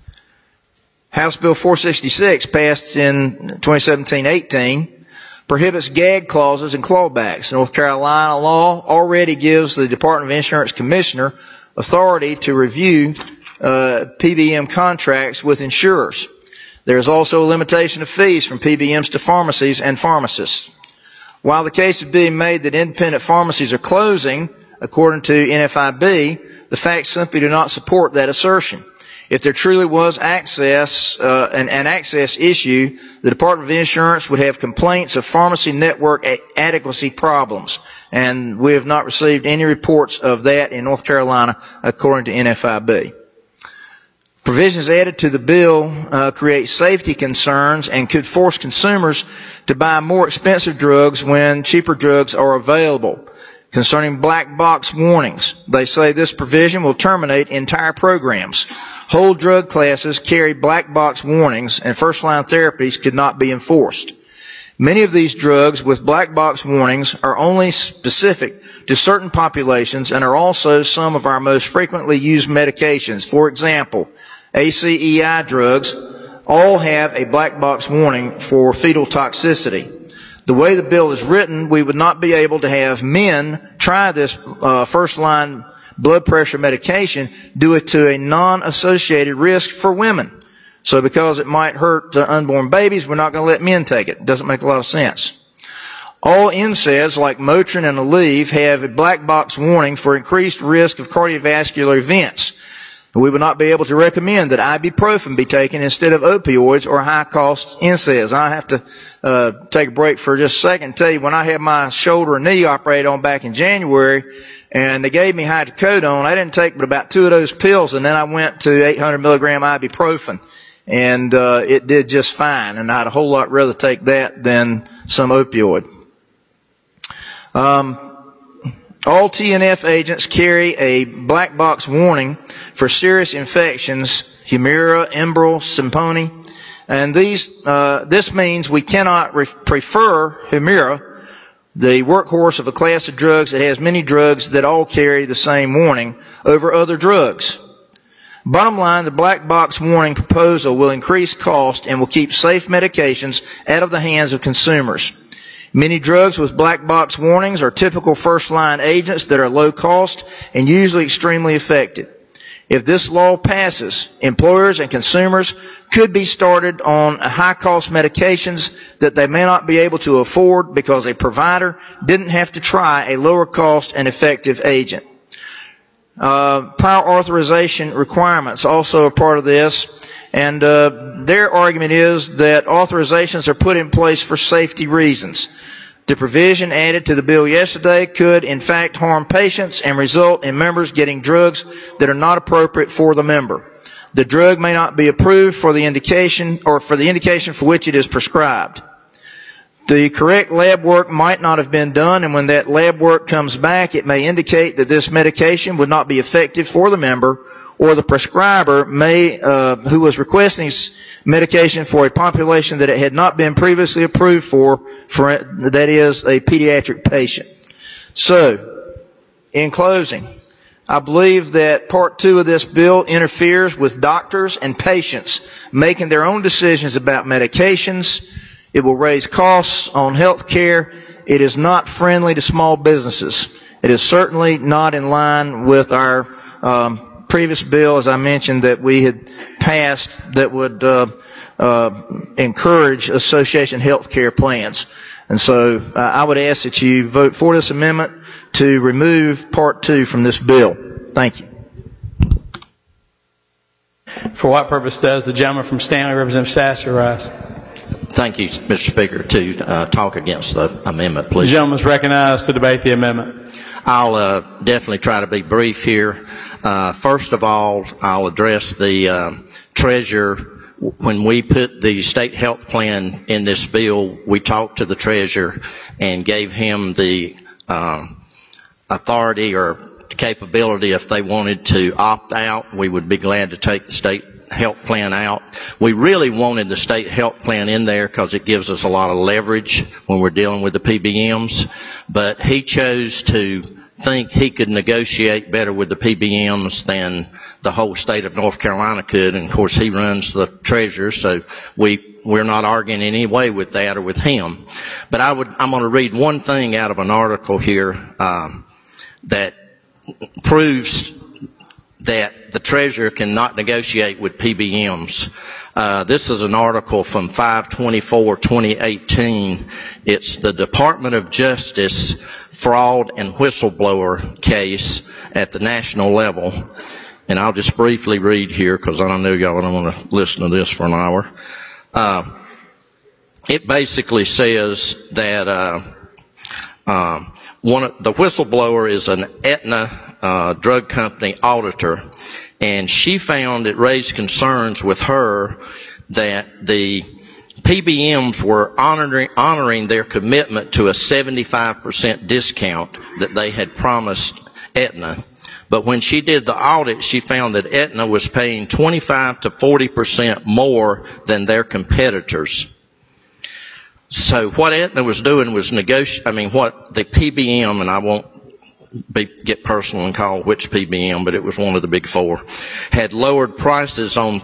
House Bill 466, passed in 2017-18, prohibits gag clauses and clawbacks. North Carolina law already gives the Department of Insurance Commissioner authority to review PBM contracts with insurers. There is also a limitation of fees from PBMs to pharmacies and pharmacists. While the case is being made that independent pharmacies are closing, according to NFIB, the facts simply do not support that assertion. If there truly was an access issue, the Department of Insurance would have complaints of pharmacy network adequacy problems, and we have not received any reports of that in North Carolina, according to NFIB. Provisions added to the bill create safety concerns and could force consumers to buy more expensive drugs when cheaper drugs are available. Concerning black box warnings, they say this provision will terminate entire programs. Whole drug classes carry black box warnings, and first-line therapies could not be enforced. Many of these drugs with black box warnings are only specific to certain populations and are also some of our most frequently used medications. For example, ACEI drugs all have a black box warning for fetal toxicity. The way the bill is written, we would not be able to have men try this first-line blood pressure medication due to a non-associated risk for women. So because it might hurt unborn babies, we're not going to let men take it. It doesn't make a lot of sense. All NSAIDs like Motrin and Aleve have a black box warning for increased risk of cardiovascular events. We would not be able to recommend that ibuprofen be taken instead of opioids or high-cost NSAIDs. I have to take a break for just a second and tell you, when I had my shoulder and knee operated on back in January, and they gave me hydrocodone, I didn't take but about 2 of those pills, and then I went to 800 milligram ibuprofen, and it did just fine, and I'd a whole lot rather take that than some opioid. All TNF agents carry a black box warning for serious infections, Humira, Enbrel, Simponi, and this means we cannot prefer Humira, the workhorse of a class of drugs that has many drugs that all carry the same warning, over other drugs. Bottom line, the black box warning proposal will increase cost and will keep safe medications out of the hands of consumers. Many drugs with black box warnings are typical first-line agents that are low cost and usually extremely effective. If this law passes, employers and consumers could be started on high-cost medications that they may not be able to afford because a provider didn't have to try a lower-cost and effective agent. Prior authorization requirements also a part of this, and their argument is that authorizations are put in place for safety reasons. The provision added to the bill yesterday could, in fact, harm patients and result in members getting drugs that are not appropriate for the member. The drug may not be approved for the indication or for the indication for which it is prescribed. The correct lab work might not have been done, and when that lab work comes back, it may indicate that this medication would not be effective for the member, or the prescriber may, who was requesting medication for a population that it had not been previously approved for that is, a pediatric patient. So, in closing, I believe that Part 2 of this bill interferes with doctors and patients making their own decisions about medications. It will raise costs on health care. It is not friendly to small businesses. It is certainly not in line with our previous bill, as I mentioned, that we had passed that would encourage association health care plans. And so I would ask that you vote for this amendment to remove Part 2 from this bill. Thank you. For what purpose does the gentleman from Stanley, Representative Sasser, rise? Thank you, Mr. Speaker, to talk against the amendment, please. The gentleman is recognized to debate the amendment. I'll definitely try to be brief here. First of all, I'll address the treasurer. When we put the state health plan in this bill, we talked to the treasurer and gave him the authority or capability, if they wanted to opt out, we would be glad to take the state health plan out. We really wanted the state health plan in there because it gives us a lot of leverage when we're dealing with the PBMs, but he chose to think he could negotiate better with the PBMs than the whole state of North Carolina could, and of course he runs the treasurer, so we're not arguing in any way with that or with him. But I'm going to read one thing out of an article here that proves that the treasurer cannot negotiate with PBMs. This is an article from 5/24/2018. It's the Department of Justice fraud and whistleblower case at the national level. And I'll just briefly read here because I know y'all don't want to listen to this for an hour. It basically says that the whistleblower is an Aetna drug company auditor, and she found it raised concerns with her that the PBMs were honoring their commitment to a 75% discount that they had promised Aetna. But when she did the audit, she found that Aetna was paying 25 to 40% more than their competitors. So what Aetna was doing was what the PBM, and I won't get personal and call which PBM, but it was one of the big four, had lowered prices on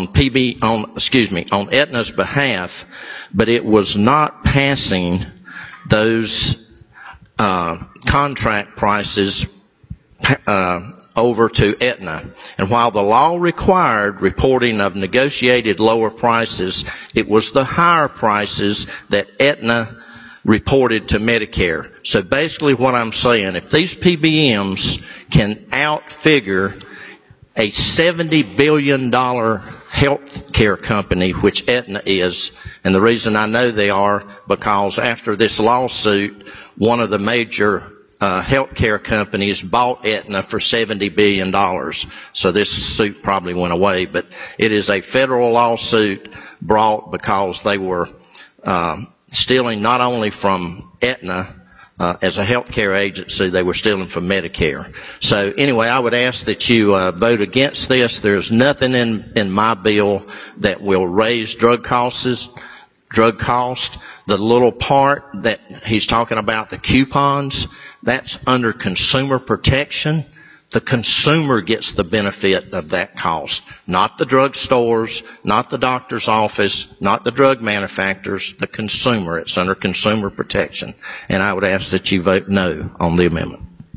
Aetna's behalf, but it was not passing those contract prices over to Aetna. And while the law required reporting of negotiated lower prices, it was the higher prices that Aetna reported to Medicare. So basically what I'm saying, if these PBMs can outfigure a $70 billion health care company, which Aetna is. And the reason I know they are because after this lawsuit, one of the major health care companies bought Aetna for $70 billion. So this suit probably went away, but it is a federal lawsuit brought because they were stealing not only from Aetna as a health care agency, they were stealing from Medicare. So anyway, I would ask that you vote against this. There's nothing in my bill that will raise drug costs. The little part that he's talking about, the coupons, that's under consumer protection. The consumer gets the benefit of that cost, not the drug stores, not the doctor's office, not the drug manufacturers, the consumer. It's under consumer protection. And I would ask that you vote no on the amendment.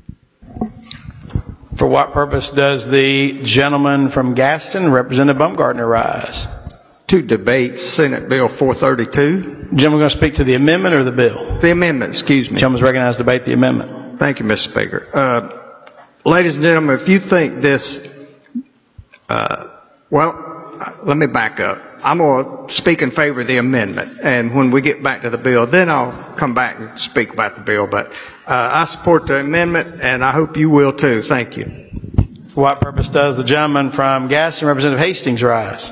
For what purpose does the gentleman from Gaston, Representative Baumgartner, rise? To debate Senate Bill 432. Gentleman going to speak to the amendment or the bill? The amendment, excuse me. Gentleman's recognized to debate the amendment. Thank you, Mr. Speaker. Ladies and gentlemen, if you think this, let me back up. I'm going to speak in favor of the amendment, and when we get back to the bill, then I'll come back and speak about the bill. But I support the amendment, and I hope you will too. Thank you. For what purpose does the gentleman from Gaston, Representative Hastings, rise?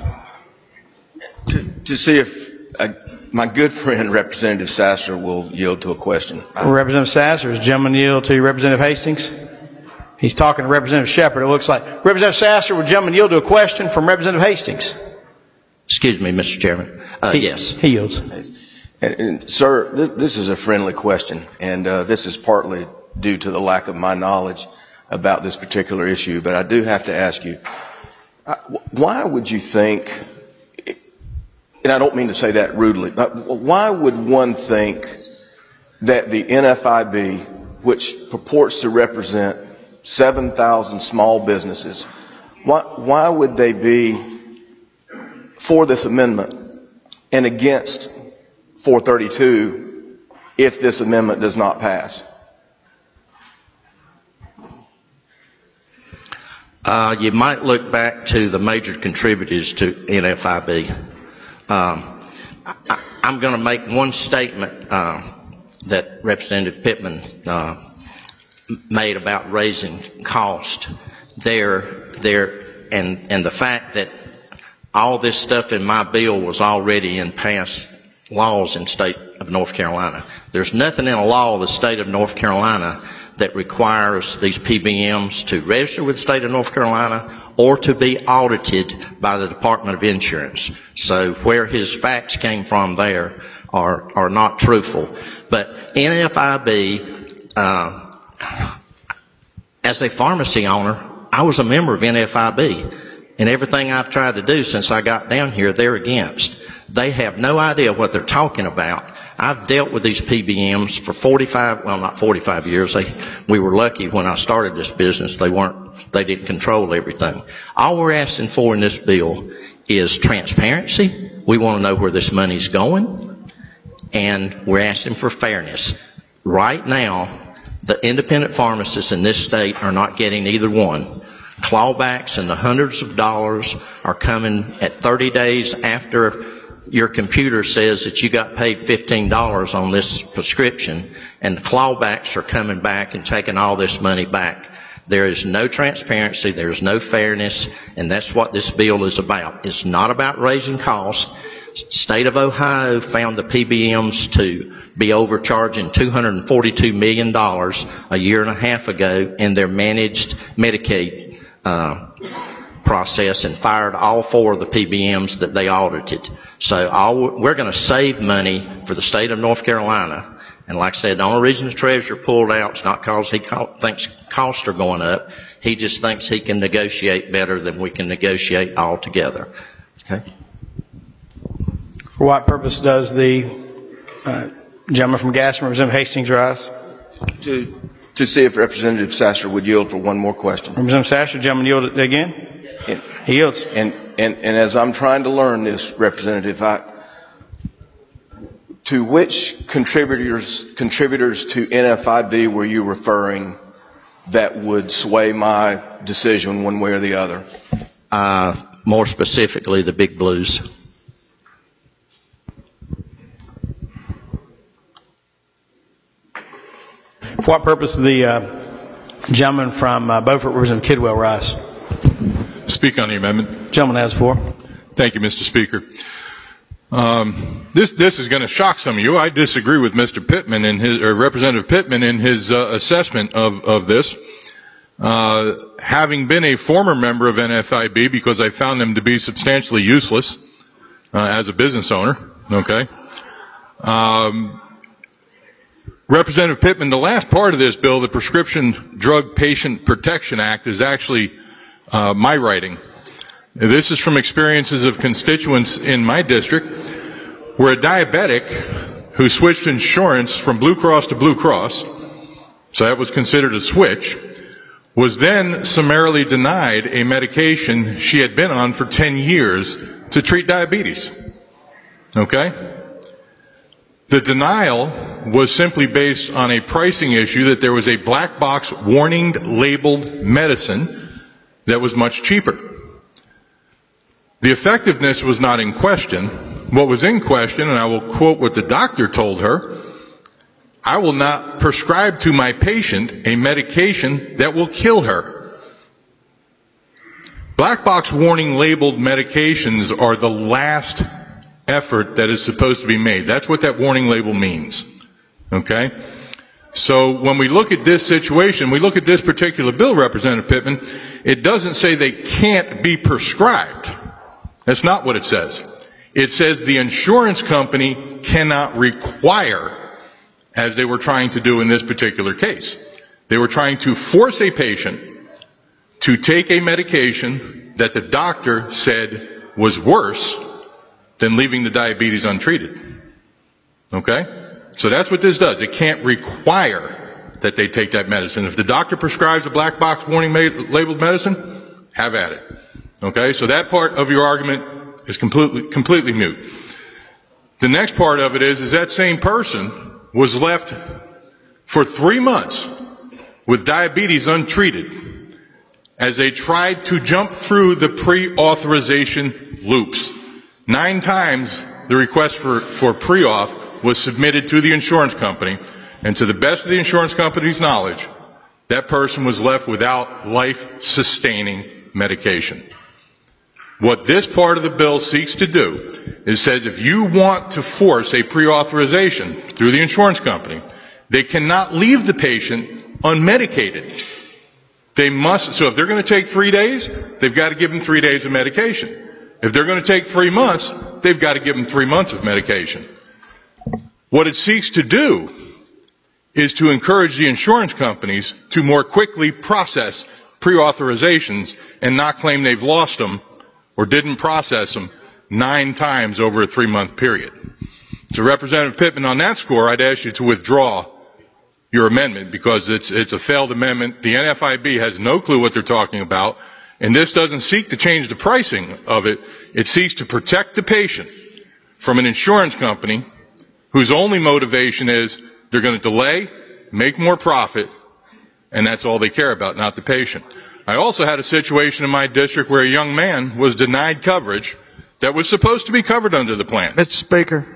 To see if my good friend Representative Sasser will yield to a question. Representative Sasser, does the gentleman yield to Representative Hastings? He's talking to Representative Shepard, it looks like. Representative Sasser, would the gentleman yield to a question from Representative Hastings? Excuse me, Mr. Chairman. Yes. He yields. And, sir, this is a friendly question, and this is partly due to the lack of my knowledge about this particular issue. But I do have to ask you, why would you think, and I don't mean to say that rudely, but why would one think that the NFIB, which purports to represent 7,000 small businesses, why would they be for this amendment and against 432 if this amendment does not pass? You might look back to the major contributors to NFIB. I'm going to make one statement that Representative Pittman made about raising cost there, and the fact that all this stuff in my bill was already in past laws in the state of North Carolina. There's nothing in a law of the state of North Carolina that requires these PBMs to register with the state of North Carolina or to be audited by the Department of Insurance. So where his facts came from there are not truthful. But NFIB, as a pharmacy owner, I was a member of NFIB. And everything I've tried to do since I got down here, they're against. They have no idea what they're talking about. I've dealt with these PBMs for not 45 years. We were lucky when I started this business. They didn't control everything. All we're asking for in this bill is transparency. We want to know where this money's going. And we're asking for fairness. Right now, the independent pharmacists in this state are not getting either one. Clawbacks in the hundreds of dollars are coming at 30 days after your computer says that you got paid $15 on this prescription, and the clawbacks are coming back and taking all this money back. There is no transparency, there is no fairness, and that's what this bill is about. It's not about raising costs. State of Ohio found the PBMs to be overcharging $242 million a year and a half ago in their managed Medicaid process, and fired all 4 of the PBMs that they audited. So we're going to save money for the state of North Carolina. And like I said, the only reason the treasurer pulled out is not because he thinks costs are going up. He just thinks he can negotiate better than we can negotiate all together. Okay. For what purpose does the gentleman from Gaston, Representative Hastings, rise? To see if Representative Sasser would yield for one more question. Representative Sasser, gentleman yield again? He yields. And as I'm trying to learn this, Representative, to which contributors to NFIB were you referring that would sway my decision one way or the other? More specifically, the Big Blues. For what purpose the gentleman from Beaufort, Representative Kidwell, rise? Speak on the amendment. Gentleman has the floor. Thank you, Mr. Speaker. This is going to shock some of you. I disagree with Mr. Pittman and Representative Pittman in his assessment of this. Having been a former member of NFIB, because I found them to be substantially useless as a business owner. Okay. Representative Pittman, the last part of this bill, the Prescription Drug Patient Protection Act, is actually my writing. This is from experiences of constituents in my district where a diabetic who switched insurance from Blue Cross to Blue Cross, so that was considered a switch, was then summarily denied a medication she had been on for 10 years to treat diabetes. Okay? The denial was simply based on a pricing issue that there was a black box warning labeled medicine that was much cheaper. The effectiveness was not in question. What was in question, and I will quote what the doctor told her, I will not prescribe to my patient a medication that will kill her. Black box warning labeled medications are the last effort that is supposed to be made. That's what that warning label means. Okay? So when we look at this situation, we look at this particular bill, Representative Pittman, it doesn't say they can't be prescribed. That's not what it says. It says the insurance company cannot require, as they were trying to do in this particular case. They were trying to force a patient to take a medication that the doctor said was worse than leaving the diabetes untreated. Okay? So that's what this does. It can't require that they take that medicine. If the doctor prescribes a black box warning labeled medicine, have at it. Okay? So that part of your argument is completely moot. The next part of it is that same person was left for 3 months with diabetes untreated as they tried to jump through the pre-authorization loops. 9 times the request for pre-auth was submitted to the insurance company, and to the best of the insurance company's knowledge, that person was left without life-sustaining medication. What this part of the bill seeks to do is says if you want to force a pre-authorization through the insurance company, they cannot leave the patient unmedicated. They must, so if they're going to take 3 days, they've got to give them 3 days of medication. If they're going to take 3 months, they've got to give them 3 months of medication. What it seeks to do is to encourage the insurance companies to more quickly process pre-authorizations and not claim they've lost them or didn't process them 9 times over a 3-month period. So Representative Pittman, on that score, I'd ask you to withdraw your amendment because it's a failed amendment. The NFIB has no clue what they're talking about. And this doesn't seek to change the pricing of it. It seeks to protect the patient from an insurance company whose only motivation is they're going to delay, make more profit, and that's all they care about, not the patient. I also had a situation in my district where a young man was denied coverage that was supposed to be covered under the plan. Mr. Speaker.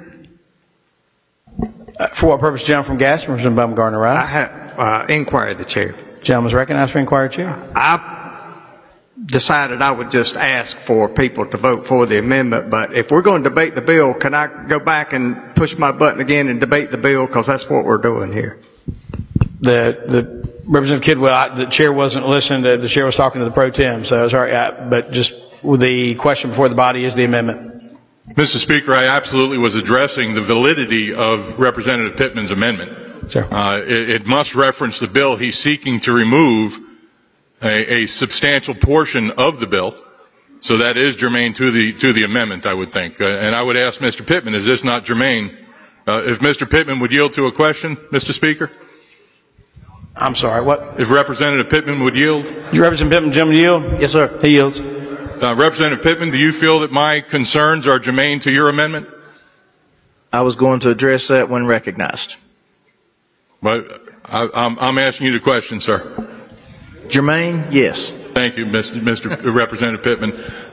For what purpose, gentleman from Gaston, Representative Baumgartner, rise? I have inquiry of the chair. Gentleman's recognized for inquiry, chair. I decided I would just ask for people to vote for the amendment, but if we're going to debate the bill, can I go back and push my button again and debate the bill? Because that's what we're doing here. The Representative Kidwell, the chair wasn't listening. The chair was talking to the pro tem, so it's all right. But just the question before the body is the amendment. Mr. Speaker, I absolutely was addressing the validity of Representative Pittman's amendment. Sure. It must reference the bill. He's seeking to remove a substantial portion of the bill, so that is germane to the amendment, I would think. And I would ask Mr. Pittman, is this not germane? If Mr. Pittman would yield to a question, Mr. Speaker? I'm sorry, what? If Representative Pittman would yield? You Representative Pittman, Jim, yield? Yes, sir. He yields. Representative Pittman, do you feel that my concerns are germane to your amendment? I was going to address that when recognized. But I'm asking you the question, sir. Jermaine, yes. Thank you, Mr. Representative Pittman.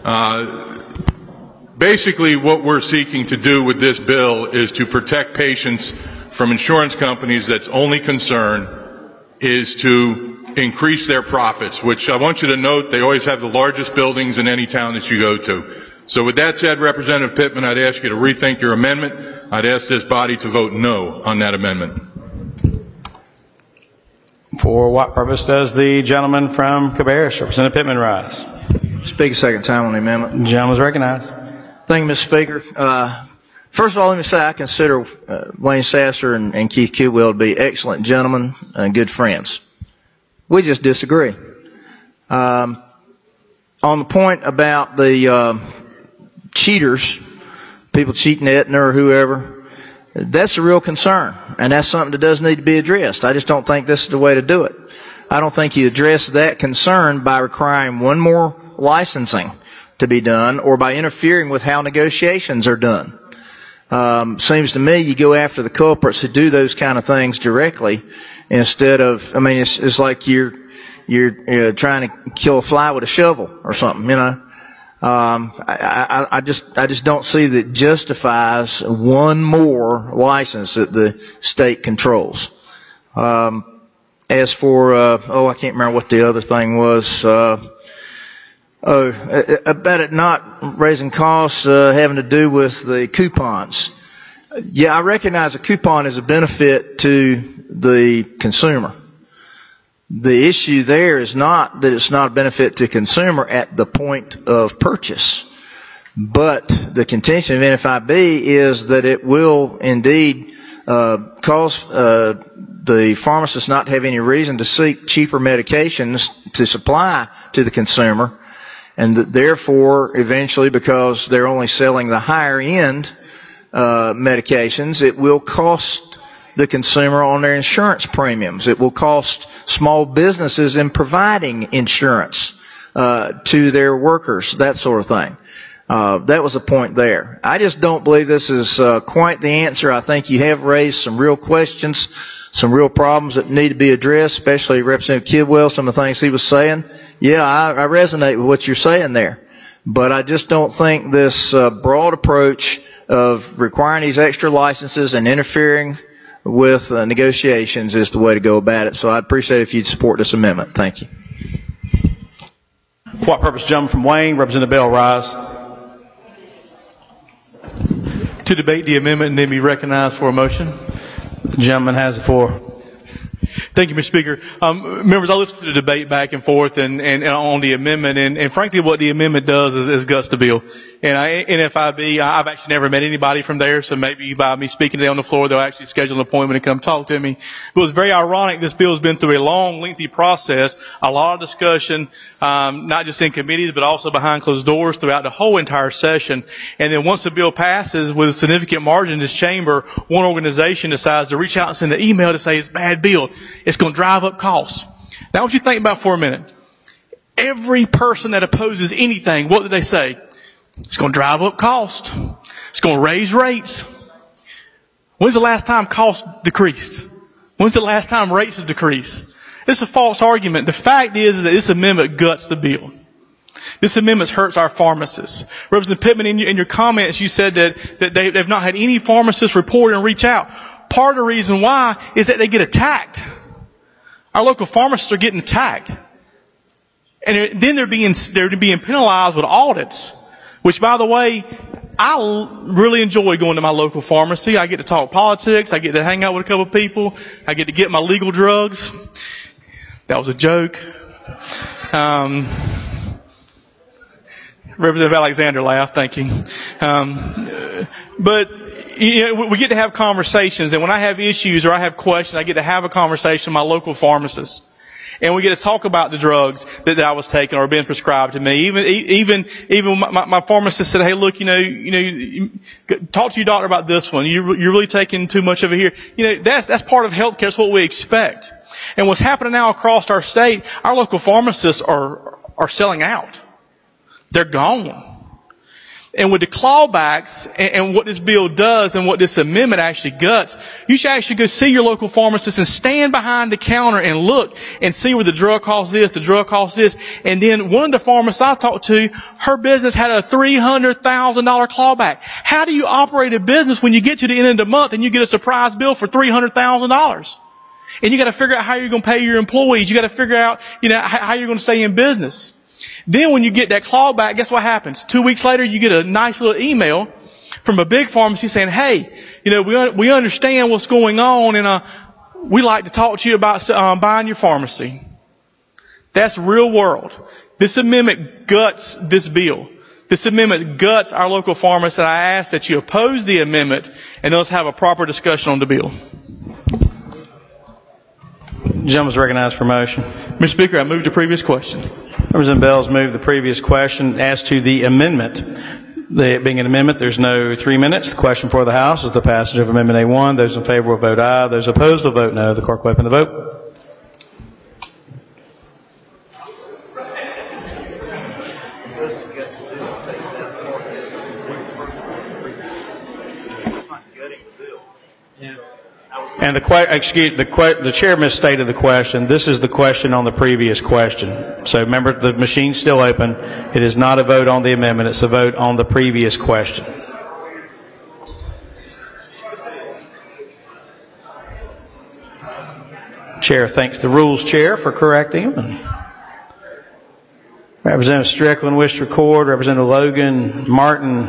Basically, what we're seeking to do with this bill is to protect patients from insurance companies that's only concern is to increase their profits, which I want you to note, they always have the largest buildings in any town that you go to. So with that said, Representative Pittman, I'd ask you to rethink your amendment. I'd ask this body to vote no on that amendment. For what purpose does the gentleman from Cabarrus, Representative Pittman, rise? Speak a second time on the amendment. The gentleman is recognized. Thank you, Mr. Speaker. First of all, let me say I consider Wayne Sasser and Keith Kidwell to be excellent gentlemen and good friends. We just disagree. On the point about the cheaters, people cheating Aetna or whoever, that's a real concern, and that's something that does need to be addressed. I just don't think this is the way to do it. I don't think you address that concern by requiring one more licensing to be done or by interfering with how negotiations are done. Seems to me you go after the culprits who do those kind of things directly instead of, I mean, it's like you're trying to kill a fly with a shovel or something, you know. I just don't see that justifies one more license that the state controls. As for, I can't remember what the other thing was, about it not raising costs, having to do with the coupons. Yeah, I recognize a coupon is a benefit to the consumer. The issue there is not that it's not a benefit to consumer at the point of purchase, but the contention of NFIB is that it will indeed cause the pharmacist not to have any reason to seek cheaper medications to supply to the consumer, and that therefore, eventually, because they're only selling the higher end medications, it will cost the consumer on their insurance premiums. It will cost small businesses in providing insurance to their workers, that sort of thing. That was the point there. I just don't believe this is quite the answer. I think you have raised some real questions, some real problems that need to be addressed, especially Representative Kidwell, some of the things he was saying. Yeah, I resonate with what you're saying there. But I just don't think this broad approach of requiring these extra licenses and interfering with negotiations is the way to go about it. So I'd appreciate it if you'd support this amendment. Thank you. For what purpose, gentleman from Wayne, Representative Bell, rise. To debate the amendment and then be recognized for a motion. The gentleman has the floor. Thank you, Mr. Speaker. Members, I listened to the debate back and forth and on the amendment, and frankly what the amendment does is guts the bill. And NFIB, I've actually never met anybody from there, so maybe by me speaking today on the floor, they'll actually schedule an appointment and come talk to me. But it's very ironic, this bill has been through a long, lengthy process, a lot of discussion, not just in committees, but also behind closed doors throughout the whole entire session. And then once the bill passes with a significant margin in this chamber, one organization decides to reach out and send an email to say it's a bad bill. It's going to drive up costs. Now, what you think about for a minute. Every person that opposes anything, what do they say? It's going to drive up costs. It's going to raise rates. When's the last time costs decreased? When's the last time rates have decreased? It's a false argument. The fact is that this amendment guts the bill. This amendment hurts our pharmacists. Representative Pittman, in your comments, you said that they've not had any pharmacists report and reach out. Part of the reason why is that they get attacked. Our local pharmacists are getting attacked. And then they're being penalized with audits. Which, by the way, I really enjoy going to my local pharmacy. I get to talk politics. I get to hang out with a couple of people. I get to get my legal drugs. That was a joke. Representative Alexander laughed. Thank you. But we get to have conversations, and when I have issues or I have questions, I get to have a conversation with my local pharmacist. And we get to talk about the drugs that I was taking or being prescribed to me. Even my pharmacist said, "Hey, look, talk to your doctor about this one. You're really taking too much of it here." That's part of healthcare. That's what we expect. And what's happening now across our state, our local pharmacists are selling out. They're gone. And with the clawbacks and what this bill does and what this amendment actually guts, you should actually go see your local pharmacist and stand behind the counter and look and see where the drug costs this, the drug costs this. And then one of the pharmacists I talked to, her business had a $300,000 clawback. How do you operate a business when you get to the end of the month and you get a surprise bill for $300,000? And you got to figure out how you're going to pay your employees. You got to figure out, how you're going to stay in business. Then when you get that clawback, guess what happens? 2 weeks later, you get a nice little email from a big pharmacy saying, hey, we understand what's going on, and we'd like to talk to you about buying your pharmacy. That's real world. This amendment guts this bill. This amendment guts our local pharmacists, and I ask that you oppose the amendment and let's have a proper discussion on the bill. The gentleman's recognized for motion. Mr. Speaker, I move the previous question. Representative Bells moved the previous question. As to the amendment, it being an amendment, there's no 3 minutes. The question for the House is the passage of Amendment A1. Those in favor will vote aye. Those opposed will vote no. The clerk will open the vote. And the chair misstated the question. This is the question on the previous question. So remember, the machine's still open. It is not a vote on the amendment. It's a vote on the previous question. Chair thanks the rules chair for correcting him. Representative Strickland wished to record. Representative Logan, Martin,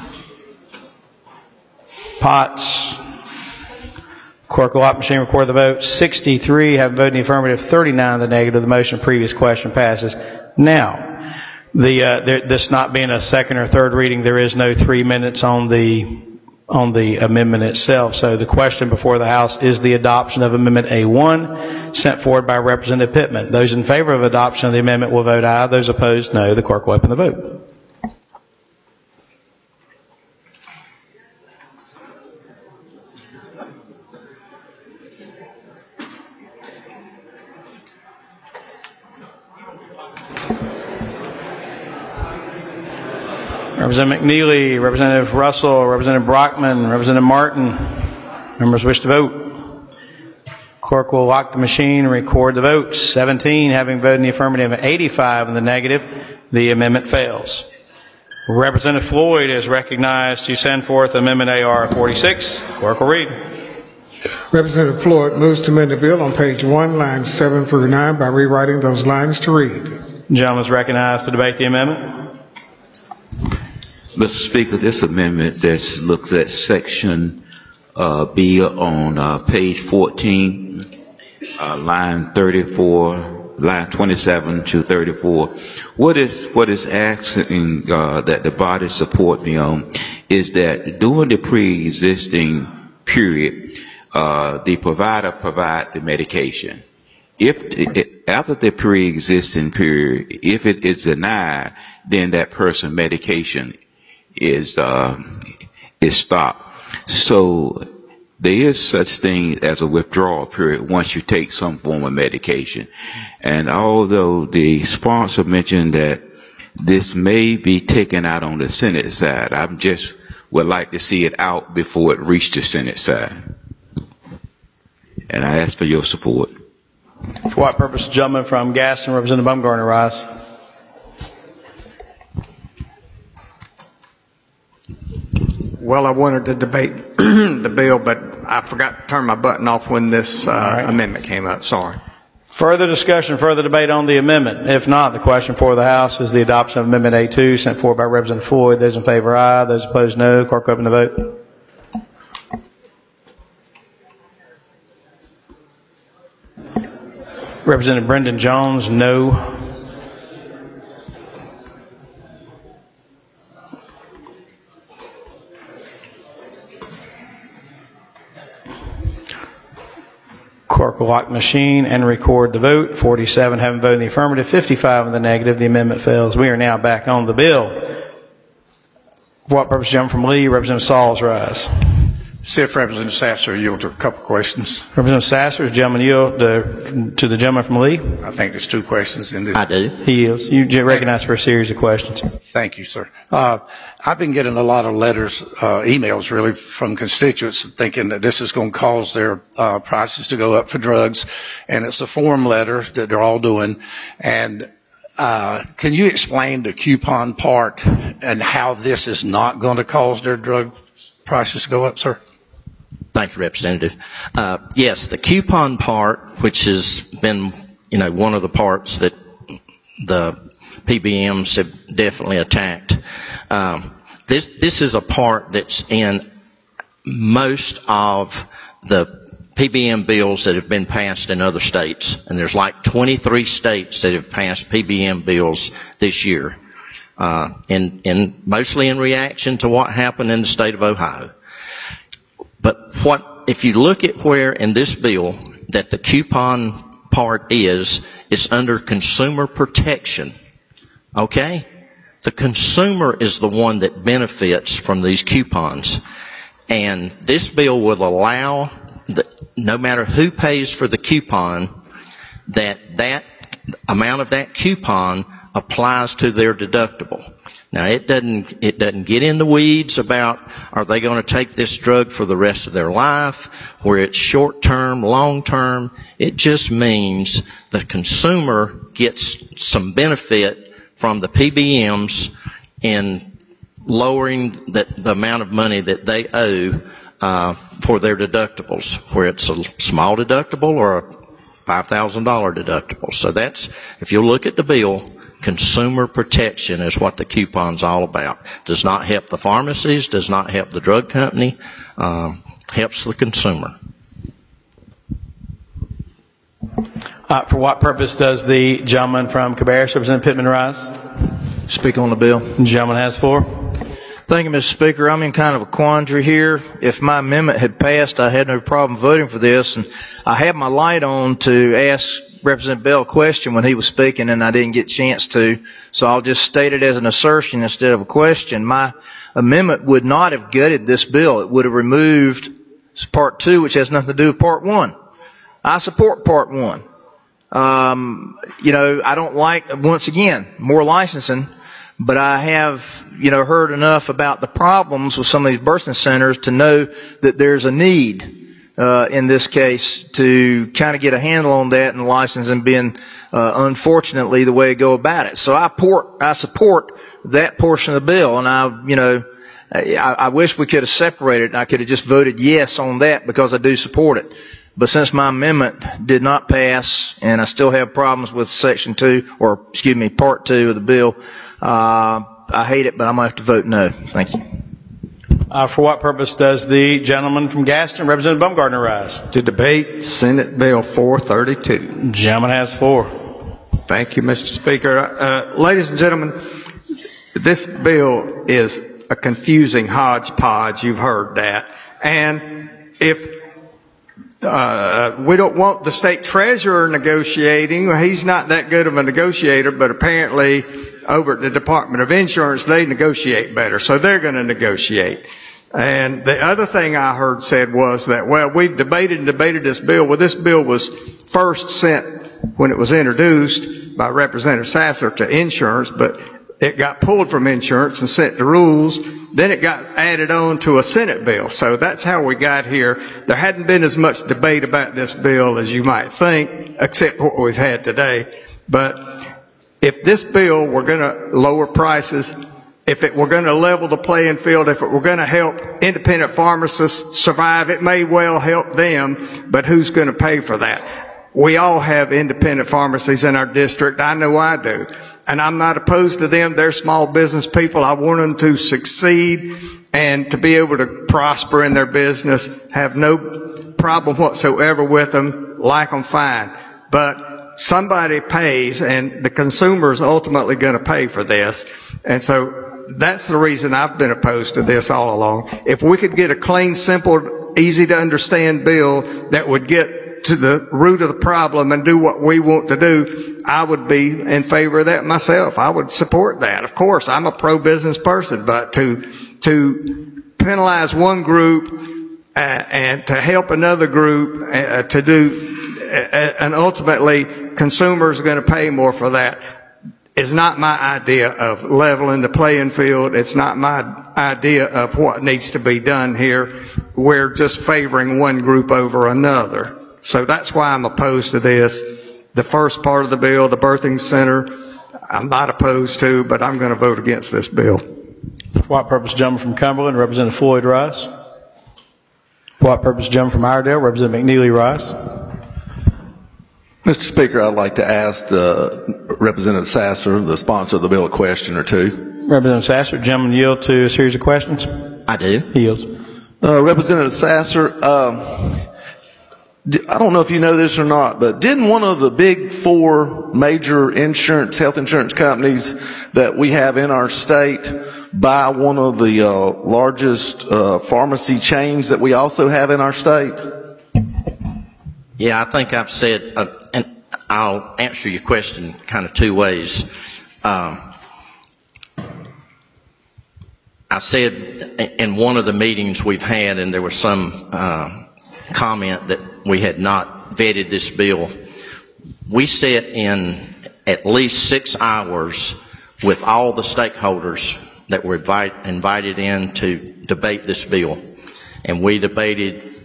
Potts. Clerk will lock machine record the vote. 63 have voted in the affirmative, 39 in the negative. The motion previous question passes. Now, this not being a second or third reading, there is no 3 minutes on the amendment itself. So the question before the House is the adoption of Amendment A1 sent forward by Representative Pittman. Those in favor of adoption of the amendment will vote aye. Those opposed, no. The clerk will open the vote. Representative McNeely, Representative Russell, Representative Brockman, Representative Martin. Members wish to vote. Clerk will lock the machine and record the vote. 17 having voted in the affirmative, 85 in the negative. The amendment fails. Representative Floyd is recognized to send forth Amendment AR 46. Clerk will read. Representative Floyd moves to amend the bill on page 1, lines 7 through 9 by rewriting those lines to read. The gentleman is recognized to debate the amendment. Mr. Speaker, this amendment that looks at section B on page 14, line 34, line 27 to 34. What is asking that the body support me on is that during the pre-existing period, the provider provide the medication. After the pre-existing period, if it is denied, then that person's medication is stopped. So there is such thing as a withdrawal period once you take some form of medication. And although the sponsor mentioned that this may be taken out on the Senate side, I just would like to see it out before it reaches the Senate side. And I ask for your support. For what purpose, gentleman from Gaston, Representative Bumgarner, rise. Well, I wanted to debate the bill, but I forgot to turn my button off when this amendment came up. Sorry. Further discussion, further debate on the amendment. If not, the question for the House is the adoption of Amendment A2 sent forward by Representative Floyd. Those in favor, aye. Those opposed, no. Clerk, open the vote. Representative Brendan Jones, no. Clerk will lock the machine and record the vote. 47 having voted in the affirmative, 55 in the negative. The amendment fails. We are now back on the bill. For what purpose, gentleman from Lee, Representative Sauls, rise. See if Representative Sasser yield to a couple questions. Representative Sasser, gentleman yield to the gentleman from Lee. I think there's two questions in this. I do. He yields. You recognize for a series of questions. Thank you, sir. I've been getting a lot of letters, emails really, from constituents thinking that this is going to cause their prices to go up for drugs, and it's a form letter that they're all doing. And can you explain the coupon part and how this is not going to cause their drug prices to go up, sir? Thank you, Representative. Yes, the coupon part, which has been, one of the parts that the PBMs have definitely attacked. This is a part that's in most of the PBM bills that have been passed in other states, and there's like 23 states that have passed PBM bills this year, and mostly in reaction to what happened in the state of Ohio. But if you look at where in this bill that the coupon part is, it's under consumer protection. Okay? The consumer is the one that benefits from these coupons. And this bill will allow, no matter who pays for the coupon, that amount of that coupon applies to their deductible. Now, it doesn't get in the weeds about are they going to take this drug for the rest of their life, where it's short-term, long-term. It just means the consumer gets some benefit from the PBMs in lowering the amount of money that they owe for their deductibles, where it's a small deductible or a $5,000 deductible. So that's, if you look at the bill, consumer protection is what the coupon's all about. Does not help the pharmacies, does not help the drug company, helps the consumer. For what purpose does the gentleman from Cabarrus, Representative Pittman, rise? Speak on the bill. The gentleman has the floor. Thank you, Mr. Speaker. I'm in kind of a quandary here. If my amendment had passed, I had no problem voting for this, and I had my light on to ask Representative Bell a question when he was speaking, and I didn't get a chance to, so I'll just state it as an assertion instead of a question. My amendment would not have gutted this bill. It would have removed Part 2, which has nothing to do with Part 1. I support Part 1. I don't like, once again, more licensing, but I have, heard enough about the problems with some of these birthing centers to know that there's a need in this case to kind of get a handle on that, and licensing being unfortunately the way to go about it. So I support that portion of the bill, and I wish we could have separated and I could have just voted yes on that because I do support it. But since my amendment did not pass and I still have problems with Part 2 of the bill, I hate it, but I'm going to have to vote no. Thank you. For what purpose does the gentleman from Gaston, Representative Baumgartner, rise? To debate Senate Bill 432. The gentleman has the floor. Thank you, Mr. Speaker. Ladies and gentlemen, this bill is a confusing hodgepodge. You've heard that. And if we don't want the state treasurer negotiating, well, he's not that good of a negotiator, but apparently over at the Department of Insurance, they negotiate better, so they're going to negotiate. And the other thing I heard said was that, well, we've debated this bill. Well, this bill was first sent when it was introduced by Representative Sasser to insurance, but it got pulled from insurance and sent to rules. Then it got added on to a Senate bill. So that's how we got here. There hadn't been as much debate about this bill as you might think, except what we've had today. But if this bill were going to lower prices, if it were going to level the playing field, if it were going to help independent pharmacists survive, it may well help them, but who's going to pay for that? We all have independent pharmacies in our district. I know I do. And I'm not opposed to them. They're small business people. I want them to succeed and to be able to prosper in their business, have no problem whatsoever with them, like them fine. But somebody pays, and the consumer is ultimately going to pay for this. And so that's the reason I've been opposed to this all along. If we could get a clean, simple, easy to understand bill that would get to the root of the problem and do what we want to do, I would be in favor of that myself. I would support that. Of course, I'm a pro-business person, but to penalize one group and to help another group to do, and ultimately consumers are going to pay more for that, is not my idea of leveling the playing field. It's not my idea of what needs to be done here. We're just favoring one group over another. So that's why I'm opposed to this. The first part of the bill, the birthing center, I'm not opposed to, but I'm going to vote against this bill. White Purpose gentleman from Cumberland, Representative Floyd Rice. White Purpose gentleman from Iredell, Representative McNeely Rice. Mr. Speaker, I'd like to ask Representative Sasser, the sponsor of the bill, a question or two. Representative Sasser, gentleman yield to a series of questions. I do. He yields. Representative Sasser, I don't know if you know this or not, but didn't one of the big four major health insurance companies that we have in our state buy one of the largest pharmacy chains that we also have in our state? Yeah, I think I've said, and I'll answer your question kind of two ways. I said in one of the meetings we've had, and there was some comment that we had not vetted this bill. We sat in at least 6 hours with all the stakeholders that were invited in to debate this bill. And we debated,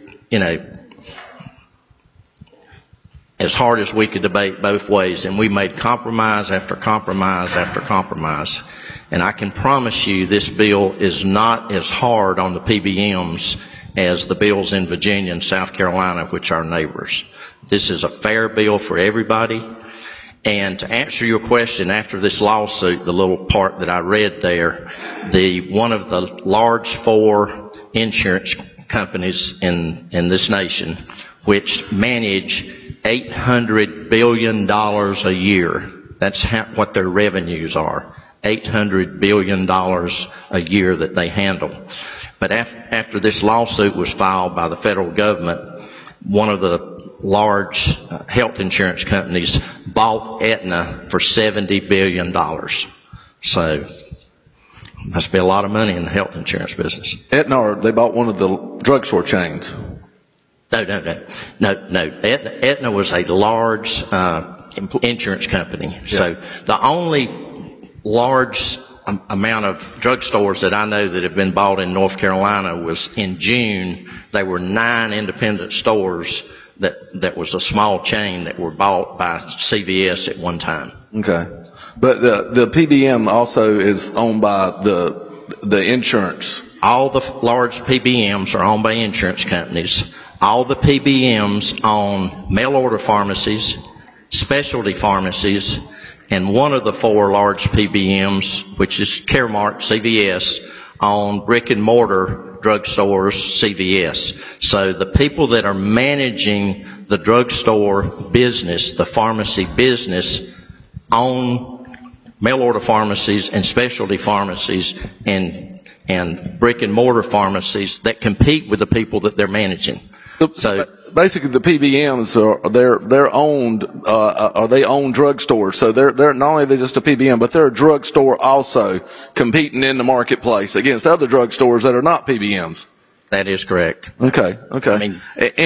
as hard as we could debate both ways, and we made compromise after compromise after compromise. And I can promise you this bill is not as hard on the PBMs as the bills in Virginia and South Carolina, which are neighbors. This is a fair bill for everybody. And to answer your question, after this lawsuit, the little part that I read there, one of the large four insurance companies in this nation, which manage $800 billion a year. That's what their revenues are. $800 billion a year that they handle. But after this lawsuit was filed by the federal government, one of the large health insurance companies bought Aetna for $70 billion. So, must be a lot of money in the health insurance business. Aetna, they bought one of the drugstore chains. No. Aetna was a large insurance company. Yeah. So the only large amount of drugstores that I know that have been bought in North Carolina was in June. There were 9 independent stores that was a small chain that were bought by CVS at one time. Okay. But the PBM also is owned by the insurance. All the large PBMs are owned by insurance companies. All the PBMs own mail order pharmacies, specialty pharmacies, and one of the 4 large PBMs, which is Caremark, CVS, own brick and mortar drugstores, CVS. So the people that are managing the drugstore business, the pharmacy business, own mail order pharmacies and specialty pharmacies and brick and mortar pharmacies that compete with the people that they're managing. So basically, the PBMs they're owned. They own drugstores. So they're not only just a PBM, but they're a drugstore also competing in the marketplace against other drugstores that are not PBMs. That is correct. Okay. I mean,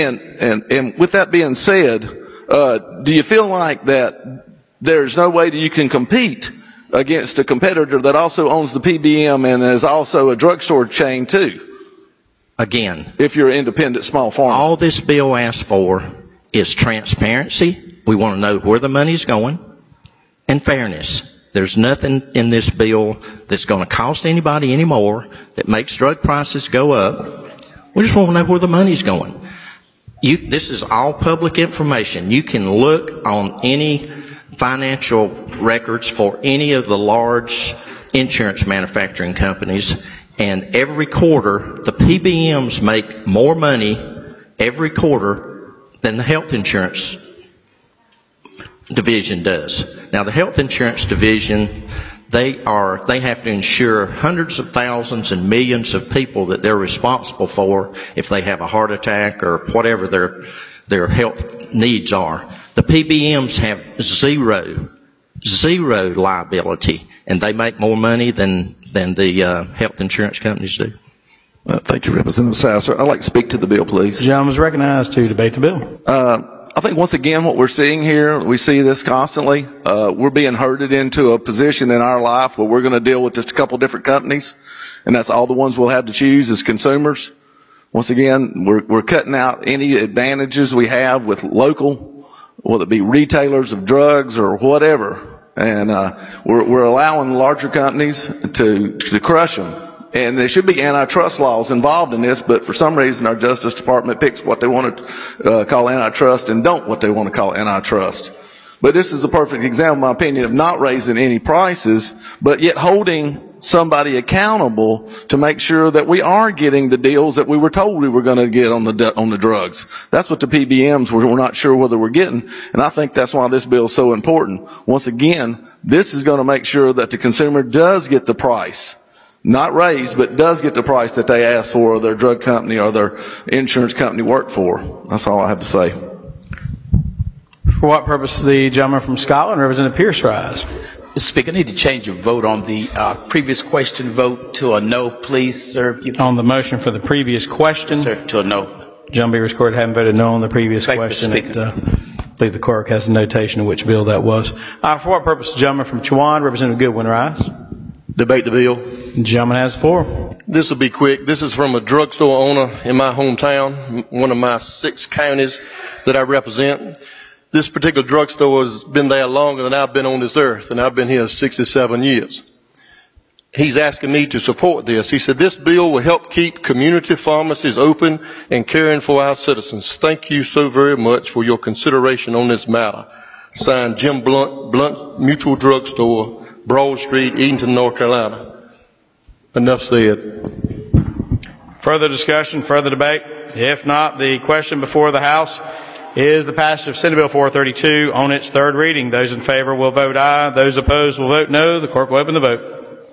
and with that being said, do you feel like that there's no way that you can compete against a competitor that also owns the PBM and is also a drugstore chain too? Again, if you're an independent small pharmacy. All this bill asks for is transparency. We want to know where the money's going, and fairness. There's nothing in this bill that's going to cost anybody any more, that makes drug prices go up. We just want to know where the money's going. This is all public information. You can look on any financial records for any of the large insurance manufacturing companies. And every quarter, the PBMs make more money every quarter than the health insurance division does. Now, the health insurance division, they have to insure hundreds of thousands and millions of people that they're responsible for if they have a heart attack or whatever their health needs are. The PBMs have zero liability, and they make more money than the health insurance companies do. Thank you, Representative Sasser. I'd like to speak to the bill, please. The gentleman is recognized to debate the bill. I think once again what we're seeing here, we see this constantly. We're being herded into a position in our life where we're going to deal with just a couple different companies, and that's all the ones we'll have to choose as consumers. Once again, we're cutting out any advantages we have with local, whether it be retailers of drugs or whatever, and we're allowing larger companies to crush them. And there should be antitrust laws involved in this, but for some reason our Justice Department picks what they want to call antitrust and don't what they want to call antitrust. But this is a perfect example, in my opinion, of not raising any prices, but yet holding somebody accountable to make sure that we are getting the deals that we were told we were going to get on the drugs. That's what the PBMs we're not sure whether we're getting, and I think that's why this bill is so important. Once again, this is going to make sure that the consumer does get the price. Not raised, but does get the price that they ask for, or their drug company or their insurance company work for. That's all I have to say. For what purpose the gentleman from Scotland, Representative Pierce, rise? Mr. Speaker, I need to change your vote on the previous question vote to a no, please, sir. On the motion for the previous question? Sir, to a no. John B. Record hadn't voted no on the previous question. I believe the clerk has a notation of which bill that was. For what purpose the gentleman from Chowan, Representative Goodwin, rise? Debate the bill. The gentleman has the floor. This will be quick. This is from a drugstore owner in my hometown, one of my 6 counties that I represent. This particular drugstore has been there longer than I've been on this earth, and I've been here 67 years. He's asking me to support this. He said, this bill will help keep community pharmacies open and caring for our citizens. Thank you so very much for your consideration on this matter. Signed, Jim Blunt Mutual Drugstore, Broad Street, Eatonton, North Carolina. Enough said. Further discussion, further debate? If not, the question before the House is the passage of Senate Bill 432 on its third reading. Those in favor will vote aye. Those opposed will vote no. The clerk will open the vote.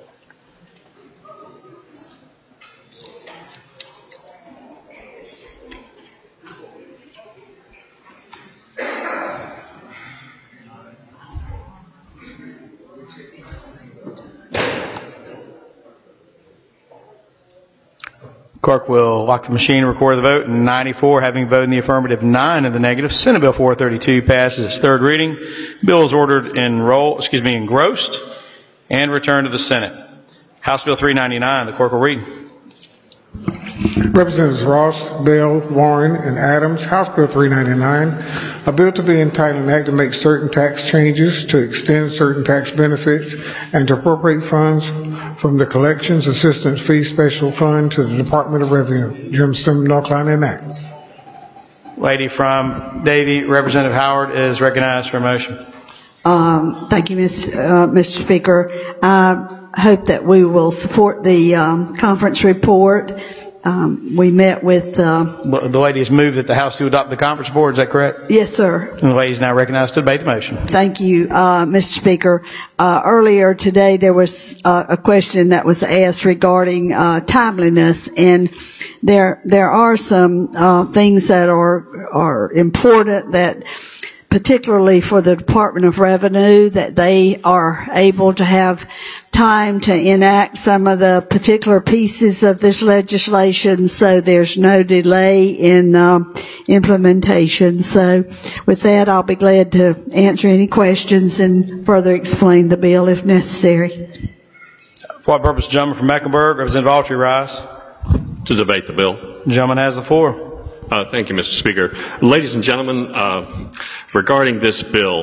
Clerk will lock the machine and record the vote. 94 having voted in the affirmative, 9 in the negative. Senate Bill 432 passes its third reading. Bill is ordered engrossed and returned to the Senate. House Bill 399, the clerk will read. Representatives Ross, Bell, Warren, and Adams, House Bill 399, a bill to be entitled an act to make certain tax changes, to extend certain tax benefits, and to appropriate funds from the Collections Assistance Fee Special Fund to the Department of Revenue. Jim Sim, North Carolina enacts. Lady from Davie, Representative Howard, is recognized for a motion. Thank you, Mr. Speaker. I hope that we will support the conference report. We met with... The lady has moved that the House to adopt the conference report. Is that correct? Yes, sir. And the lady is now recognized to debate the motion. Thank you, Mr. Speaker. Earlier today there was a question that was asked regarding timeliness, and there are some things that are important, that particularly for the Department of Revenue, that they are able to have time to enact some of the particular pieces of this legislation, so there's no delay in implementation. So with that, I'll be glad to answer any questions and further explain the bill if necessary. For what purpose, the gentleman from Mecklenburg, Representative Autry, rise. To debate the bill. The gentleman has the floor. Thank you, Mr. Speaker. Ladies and gentlemen, regarding this bill,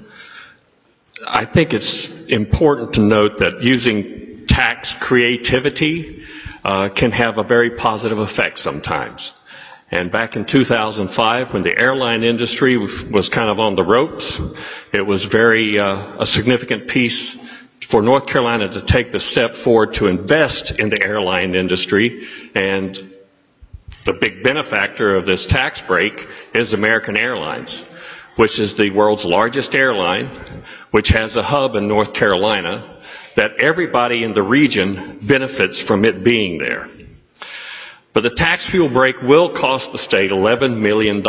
I think it's important to note that using tax creativity can have a very positive effect sometimes. And back in 2005, when the airline industry was kind of on the ropes, it was a significant piece for North Carolina to take the step forward to invest in the airline industry. And the big benefactor of this tax break is American Airlines, which is the world's largest airline, which has a hub in North Carolina, that everybody in the region benefits from it being there. But the tax fuel break will cost the state $11 million.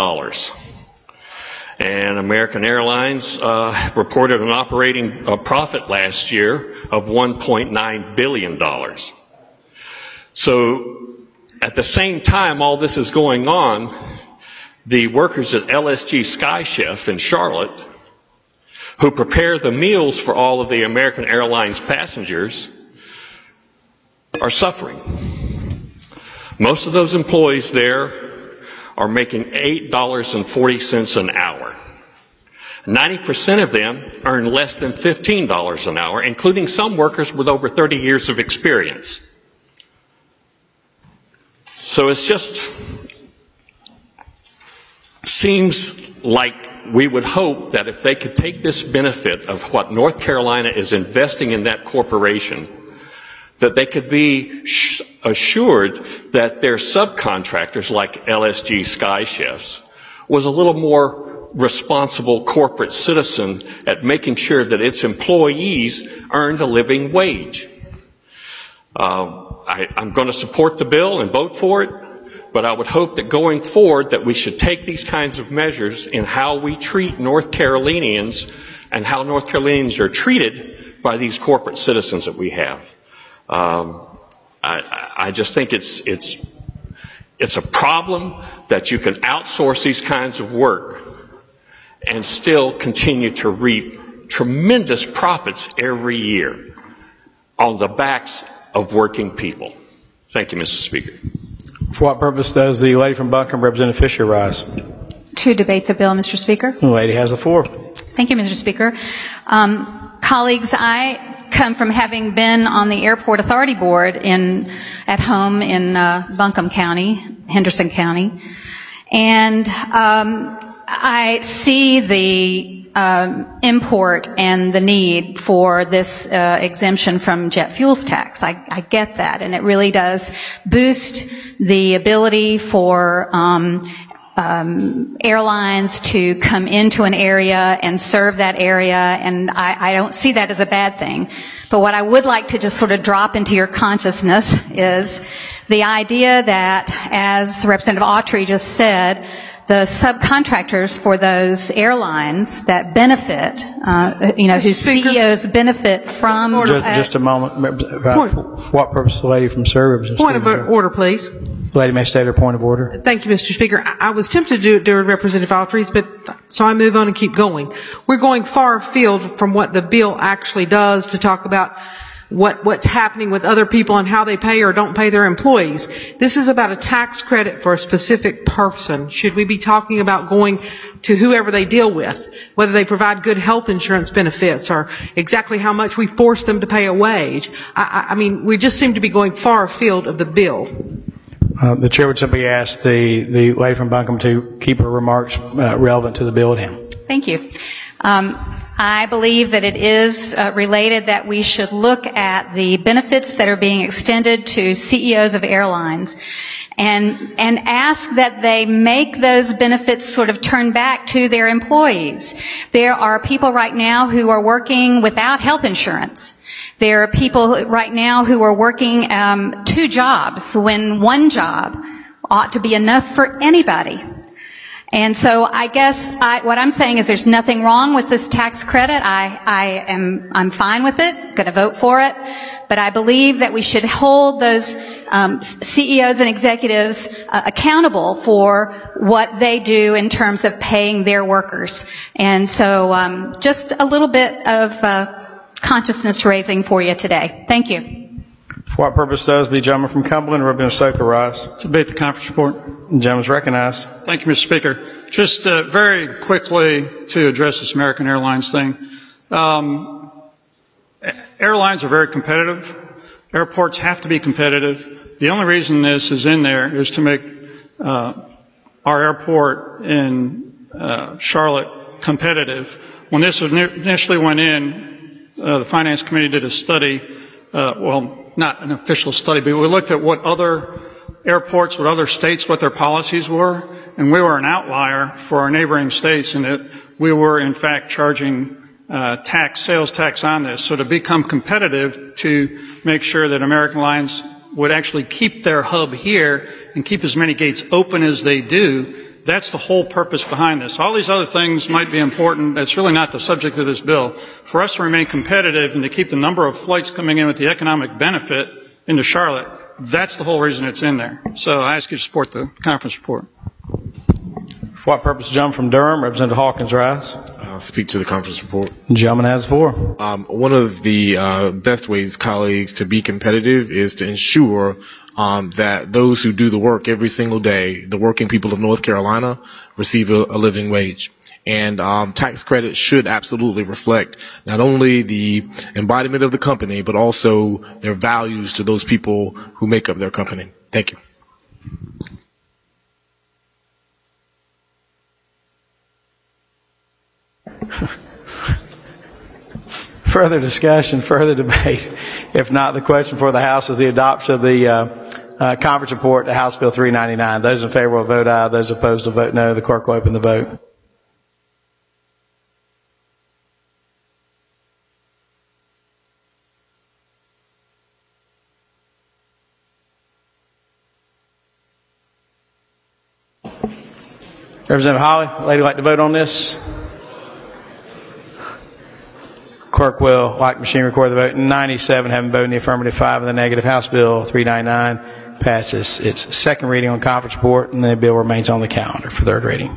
And American Airlines reported an operating profit last year of $1.9 billion. So at the same time all this is going on, the workers at LSG Sky Chef in Charlotte, who prepare the meals for all of the American Airlines passengers, are suffering. Most of those employees there are making $8.40 an hour. 90% of them earn less than $15 an hour, including some workers with over 30 years of experience. So it's just seems like we would hope that if they could take this benefit of what North Carolina is investing in that corporation, that they could be assured that their subcontractors, like LSG Sky Chefs, was a little more responsible corporate citizen at making sure that its employees earned a living wage. I'm going to support the bill and vote for it, but I would hope that going forward that we should take these kinds of measures in how we treat North Carolinians and how North Carolinians are treated by these corporate citizens that we have. I just think it's a problem that you can outsource these kinds of work and still continue to reap tremendous profits every year on the backs of working people. Thank you, Mr. Speaker. For what purpose does the lady from Buncombe, Representative Fisher, rise? To debate the bill, Mr. Speaker. The lady has the floor. Thank you, Mr. Speaker. Colleagues, I come from having been on the Airport Authority Board at home in Buncombe County, Henderson County, and I see the import and the need for this exemption from jet fuels tax. I get that, and it really does boost the ability for airlines to come into an area and serve that area, and I don't see that as a bad thing. But what I would like to just sort of drop into your consciousness is the idea that, as Representative Autry just said, the subcontractors for those airlines that benefit, whose CEOs benefit from... Just a moment. For what purpose the lady from Surrey? Point of order, please. The lady may state her point of order. Thank you, Mr. Speaker. I was tempted to do Representative Autry's, but so I move on and keep going. We're going far afield from what the bill actually does to talk about what's happening with other people and how they pay or don't pay their employees. This is about a tax credit for a specific person. Should we be talking about going to whoever they deal with, whether they provide good health insurance benefits or exactly how much we force them to pay a wage? I mean, we just seem to be going far afield of the bill. The chair would simply ask the lady from Buncombe to keep her remarks relevant to the bill at hand. Thank you. I believe that it is related that we should look at the benefits that are being extended to CEOs of airlines and ask that they make those benefits sort of turn back to their employees. There are people right now who are working without health insurance. There are people right now who are working 2 jobs when 1 job ought to be enough for anybody. And so I guess what I'm saying is there's nothing wrong with this tax credit. I'm fine with it, going to vote for it. But I believe that we should hold those CEOs and executives accountable for what they do in terms of paying their workers. And so just a little bit of consciousness raising for you today. Thank you. For what purpose does the gentleman from Cumberland, Representative Soka, rise? To debate the conference report. The gentleman is recognized. Thank you, Mr. Speaker. Just very quickly to address this American Airlines thing. Airlines are very competitive. Airports have to be competitive. The only reason this is in there is to make our airport in Charlotte competitive. When this initially went in, the Finance Committee did a study, not an official study, but we looked at what other airports, what other states, what their policies were, and we were an outlier for our neighboring states in that we were in fact charging sales tax on this. So to become competitive, to make sure that American Airlines would actually keep their hub here and keep as many gates open as they do, that's the whole purpose behind this. All these other things might be important. That's really not the subject of this bill. For us to remain competitive and to keep the number of flights coming in with the economic benefit into Charlotte, that's the whole reason it's in there. So I ask you to support the conference report. For what purpose, John from Durham, Representative Hawkins, rise. Speak to the conference report. Gentleman has the floor. One of the best ways, colleagues, to be competitive is to ensure that those who do the work every single day, the working people of North Carolina, receive a living wage. And tax credits should absolutely reflect not only the embodiment of the company, but also their values to those people who make up their company. Thank you. Further discussion, further debate. If not, the question for the House is the adoption of the conference report to House Bill 399. Those in favor will vote aye. Those opposed will vote no. The clerk will open the vote. Representative Holly, lady like to vote on this? Clerk will, like machine, record the vote. 97 having voted in the affirmative, 5 in the negative. House Bill 399 passes its second reading on conference report, and the bill remains on the calendar for third reading.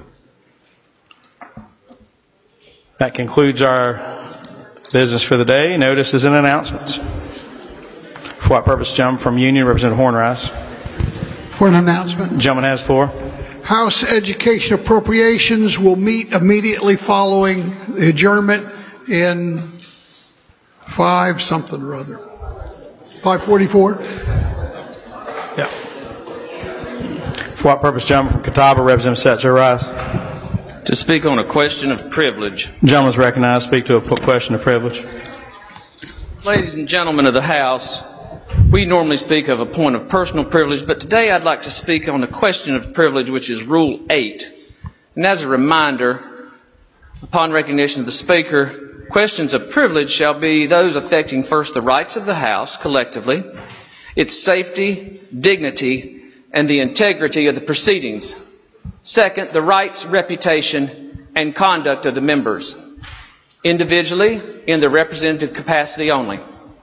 That concludes our business for the day. Notices and announcements. For what purpose, gentleman from Union, Representative Hornrice. For an announcement. Gentleman has the floor. House Education Appropriations will meet immediately following the adjournment in 5 something or other. 5:44? Yeah. For what purpose, gentleman from Catawba, Representative Setzer, rise. To speak on a question of privilege. Gentleman is recognized. Speak to a question of privilege. Ladies and gentlemen of the House, we normally speak of a point of personal privilege, but today I'd like to speak on a question of privilege, which is Rule 8. And as a reminder, upon recognition of the Speaker, questions of privilege shall be those affecting first the rights of the House collectively, its safety, dignity, and the integrity of the proceedings. Second, the rights, reputation, and conduct of the members, individually in their representative capacity only.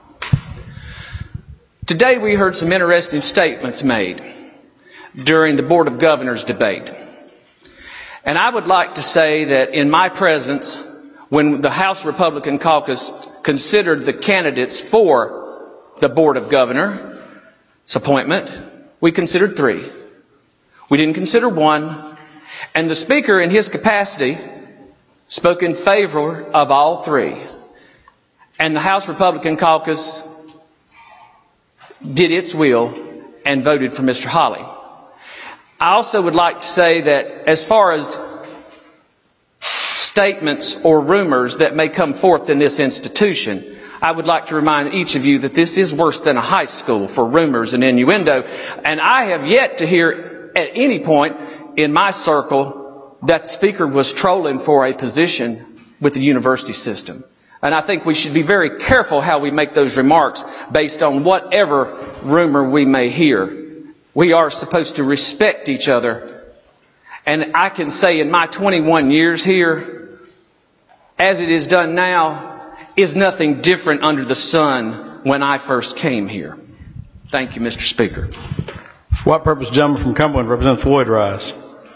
Today we heard some interesting statements made during the Board of Governors debate. And I would like to say that in my presence, when the House Republican Caucus considered the candidates for the Board of Governors appointment, we considered 3. We didn't consider 1. And the Speaker, in his capacity, spoke in favor of all 3. And the House Republican Caucus did its will and voted for Mr. Hawley. I also would like to say that as far as statements or rumors that may come forth in this institution, I would like to remind each of you that this is worse than a high school for rumors and innuendo. And I have yet to hear at any point in my circle that the Speaker was trolling for a position with the university system. And I think we should be very careful how we make those remarks based on whatever rumor we may hear. We are supposed to respect each other. And I can say in my 21 years here, as it is done now, is nothing different under the sun when I first came here. Thank you, Mr. Speaker. For what purpose, gentleman from Cumberland, Representative Floyd, rise.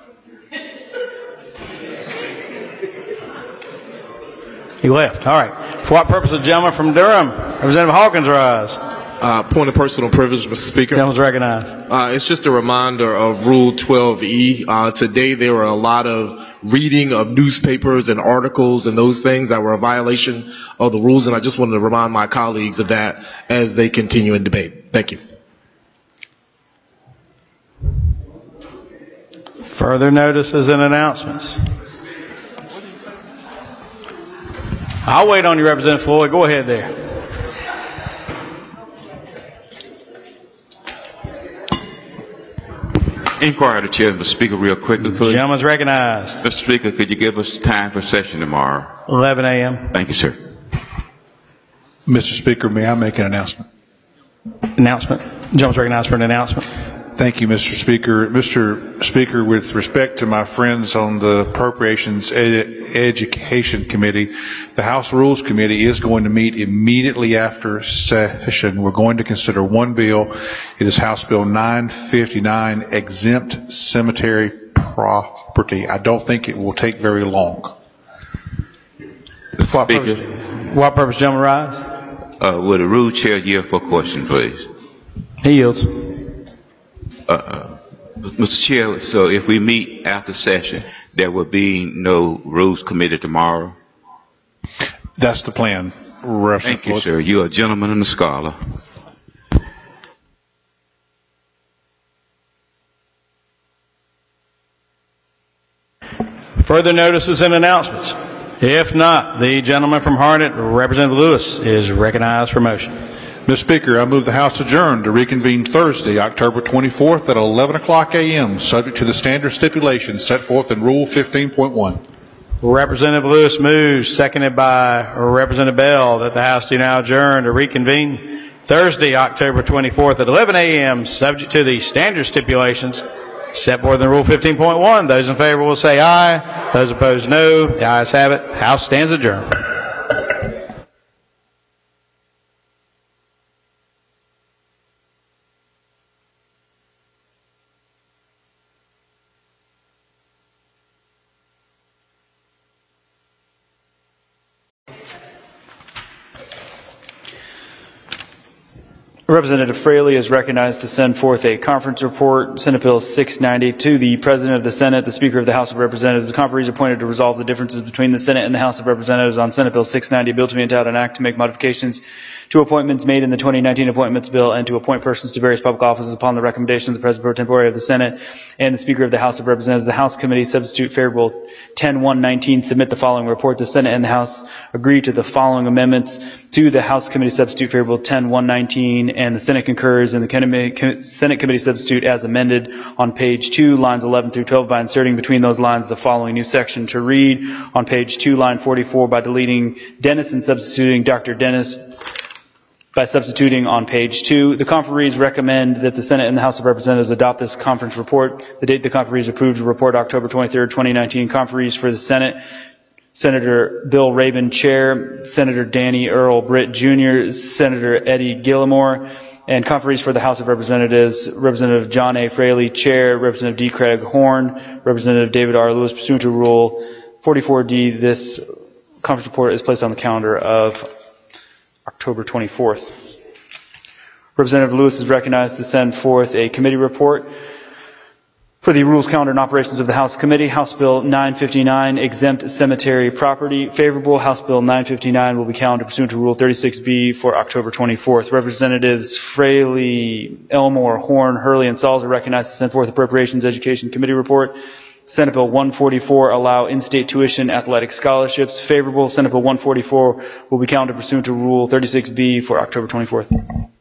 He left. All right. For what purpose, the gentleman from Durham, Representative Hawkins, rise. Point of personal privilege, Mr. Speaker. Gentleman's recognized. It's just a reminder of Rule 12E. Today there were a lot of reading of newspapers and articles and those things that were a violation of the rules, and I just wanted to remind my colleagues of that as they continue in debate. Thank you. Further notices and announcements. I'll wait on you, Representative Floyd. Go ahead there. Inquiry to Chair, Mr. Speaker, real quickly, please. Gentleman's recognized. Mr. Speaker, could you give us time for session tomorrow? 11 a.m. Thank you, sir. Mr. Speaker, may I make an announcement? Announcement. Gentleman's recognized for an announcement. Thank you, Mr. Speaker. Mr. Speaker, with respect to my friends on the Appropriations Education Committee, the House Rules Committee is going to meet immediately after session. We're going to consider one bill. It is House Bill 959, exempt cemetery property. I don't think it will take very long. What purpose, gentleman rise? Would the rule chair yield for a question, please? He yields. Mr. Chair, so if we meet after session, there will be no Rules Committee tomorrow? That's the plan. Thank you, sir. You're a gentleman and a scholar. Further notices and announcements? If not, the gentleman from Harnett, Representative Lewis, is recognized for motion. Mr. Speaker, I move the House adjourn to reconvene Thursday, October 24th at 11 o'clock a.m., subject to the standard stipulations set forth in Rule 15.1. Representative Lewis moves, seconded by Representative Bell, that the House do now adjourn to reconvene Thursday, October 24th at 11 a.m., subject to the standard stipulations set forth in Rule 15.1. Those in favor will say aye. Those opposed, no. The ayes have it. House stands adjourned. Representative Fraley is recognized to send forth a conference report, Senate Bill 690, to the President of the Senate, the Speaker of the House of Representatives. The conferee is appointed to resolve the differences between the Senate and the House of Representatives on Senate Bill 690, a bill to be entitled an act to make modifications to appointments made in the 2019 Appointments Bill and to appoint persons to various public offices upon the recommendation of the President pro tempore of the Senate and the Speaker of the House of Representatives. The House Committee substitute favorable 10-119 submit the following report. The Senate and the House agree to the following amendments to the House Committee substitute favorable 10-119, and the Senate concurs in the Senate Committee substitute as amended on page 2, lines 11 through 12, by inserting between those lines the following new section to read on page 2, line 44, by deleting Dennis and substituting Dr. Dennis by substituting on page 2. The conferees recommend that the Senate and the House of Representatives adopt this conference report. The date the conferees approved the report, October 23rd, 2019. Conferees for the Senate: Senator Bill Rabin, Chair; Senator Danny Earl Britt Jr., Senator Eddie Gilmore; and conferees for the House of Representatives: Representative John A. Fraley, Chair; Representative D. Craig Horn; Representative David R. Lewis. Pursuant to Rule 44D, this conference report is placed on the calendar of October 24th. Representative Lewis is recognized to send forth a committee report for the Rules, Calendar, and Operations of the House Committee. House Bill 959, exempt cemetery property, favorable. House Bill 959 will be calendared pursuant to Rule 36B for October 24th. Representatives Fraley, Elmore, Horn, Hurley, and Sauls are recognized to send forth Appropriations Education Committee report. Senate Bill 144, allow in-state tuition athletic scholarships, favorable. Senate Bill 144 will be calendared pursuant to Rule 36B for October 24th.